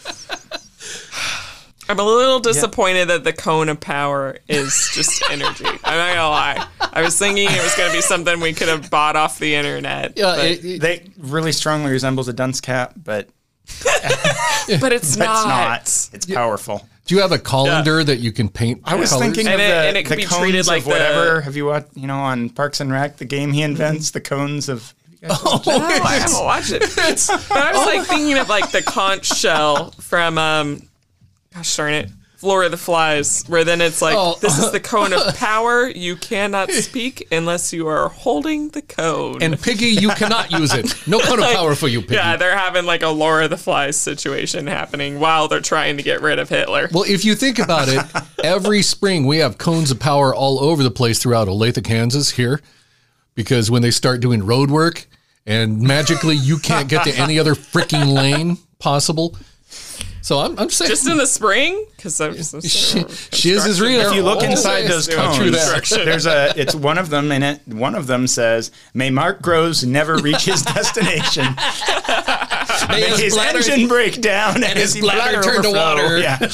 I'm a little disappointed that the cone of power is just energy. I'm not gonna lie. I was thinking it was gonna be something we could have bought off the internet. Yeah, but, it- it- They really strongly resembles a dunce cap, but but it's it's not. not. It's powerful. do you have a colander that you can paint? I was colors? thinking And of it- the, and it could the be cones treated like of whatever. the- Have you watched, you know, on Parks and Rec, the game he invents, the cones of. Oh, I haven't watched it. But I was like thinking of like the conch shell from, um, gosh darn it, Flora of the Flies, where then it's like, Oh. this is the cone of power. You cannot speak unless you are holding the cone. And Piggy, you cannot use it. No cone of power for you, Piggy. Yeah, they're having like a Laura of the Flies situation happening while they're trying to get rid of Hitler. Well, if you think about it, every spring we have cones of power all over the place throughout Olathe, Kansas here, because when they start doing road work and magically you can't get to any other freaking lane possible. So I'm, I'm saying. Just in the spring? Because Shiz is real. If you look Oh, inside yes. those doing cones, true that. there's a. It's one of them in it. One of them says, "May Mark Groves never reach his destination. May his his bladder- engine break down and his his bladder bladder turn to overflow." water. Yeah.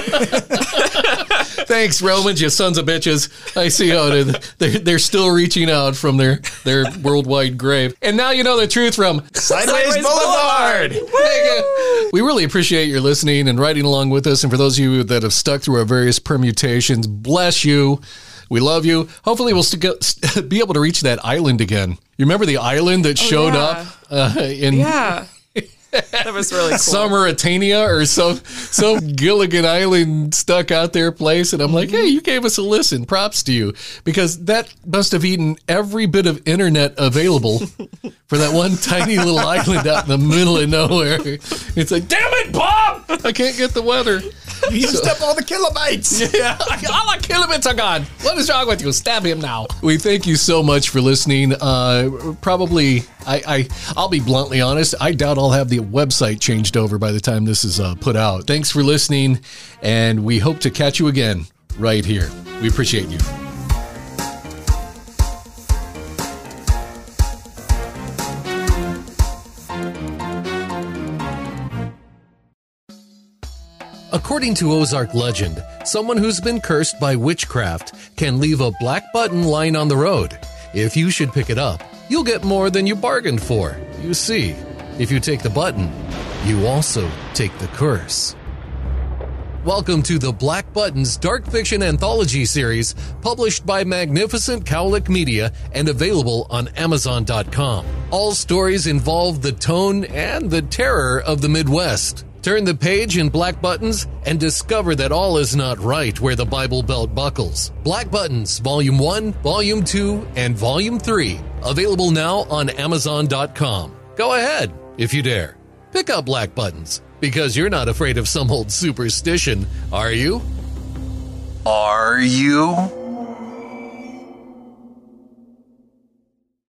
Thanks, Romans, you sons of bitches. I see how they- they're, they're still reaching out from their, their worldwide grave. And now you know the truth from Sideways, Sideways Boulevard. Boulevard. We really appreciate your listening and riding along with us. And for those of you that have stuck through our various permutations, bless you. We love you. Hopefully, we'll st- go- be able to reach that island again. You remember the island that showed yeah. up uh, in Yeah. That was really cool. Summeritania or some some Gilligan Island stuck out there place, and I'm like, hey, you gave us a listen. Props to you, because that must have eaten every bit of internet available for that one tiny little island out in the middle of nowhere. It's like, damn it, Bob! I can't get the weather. You used up all the kilobytes. Yeah, all our kilobits are gone. What is wrong with you? Stab him now. We thank you so much for listening. Uh, probably, I, I, I'll be bluntly honest. I doubt I'll have the website changed over by the time this is uh, put out. Thanks for listening, and we hope to catch you again right here. We appreciate you. According to Ozark legend, someone who's been cursed by witchcraft can leave a black button lying on the road. If you should pick it up, you'll get more than you bargained for. You see, if you take the button, you also take the curse. Welcome to the Black Buttons Dark Fiction Anthology series, published by Magnificent Cowlick Media and available on Amazon dot com. All stories involve the tone and the terror of the Midwest. Turn the page in Black Buttons and discover that all is not right where the Bible Belt buckles. Black Buttons, Volume one, Volume two, and Volume three, available now on Amazon dot com. Go ahead, if you dare. Pick up Black Buttons, because you're not afraid of some old superstition, are you? Are you?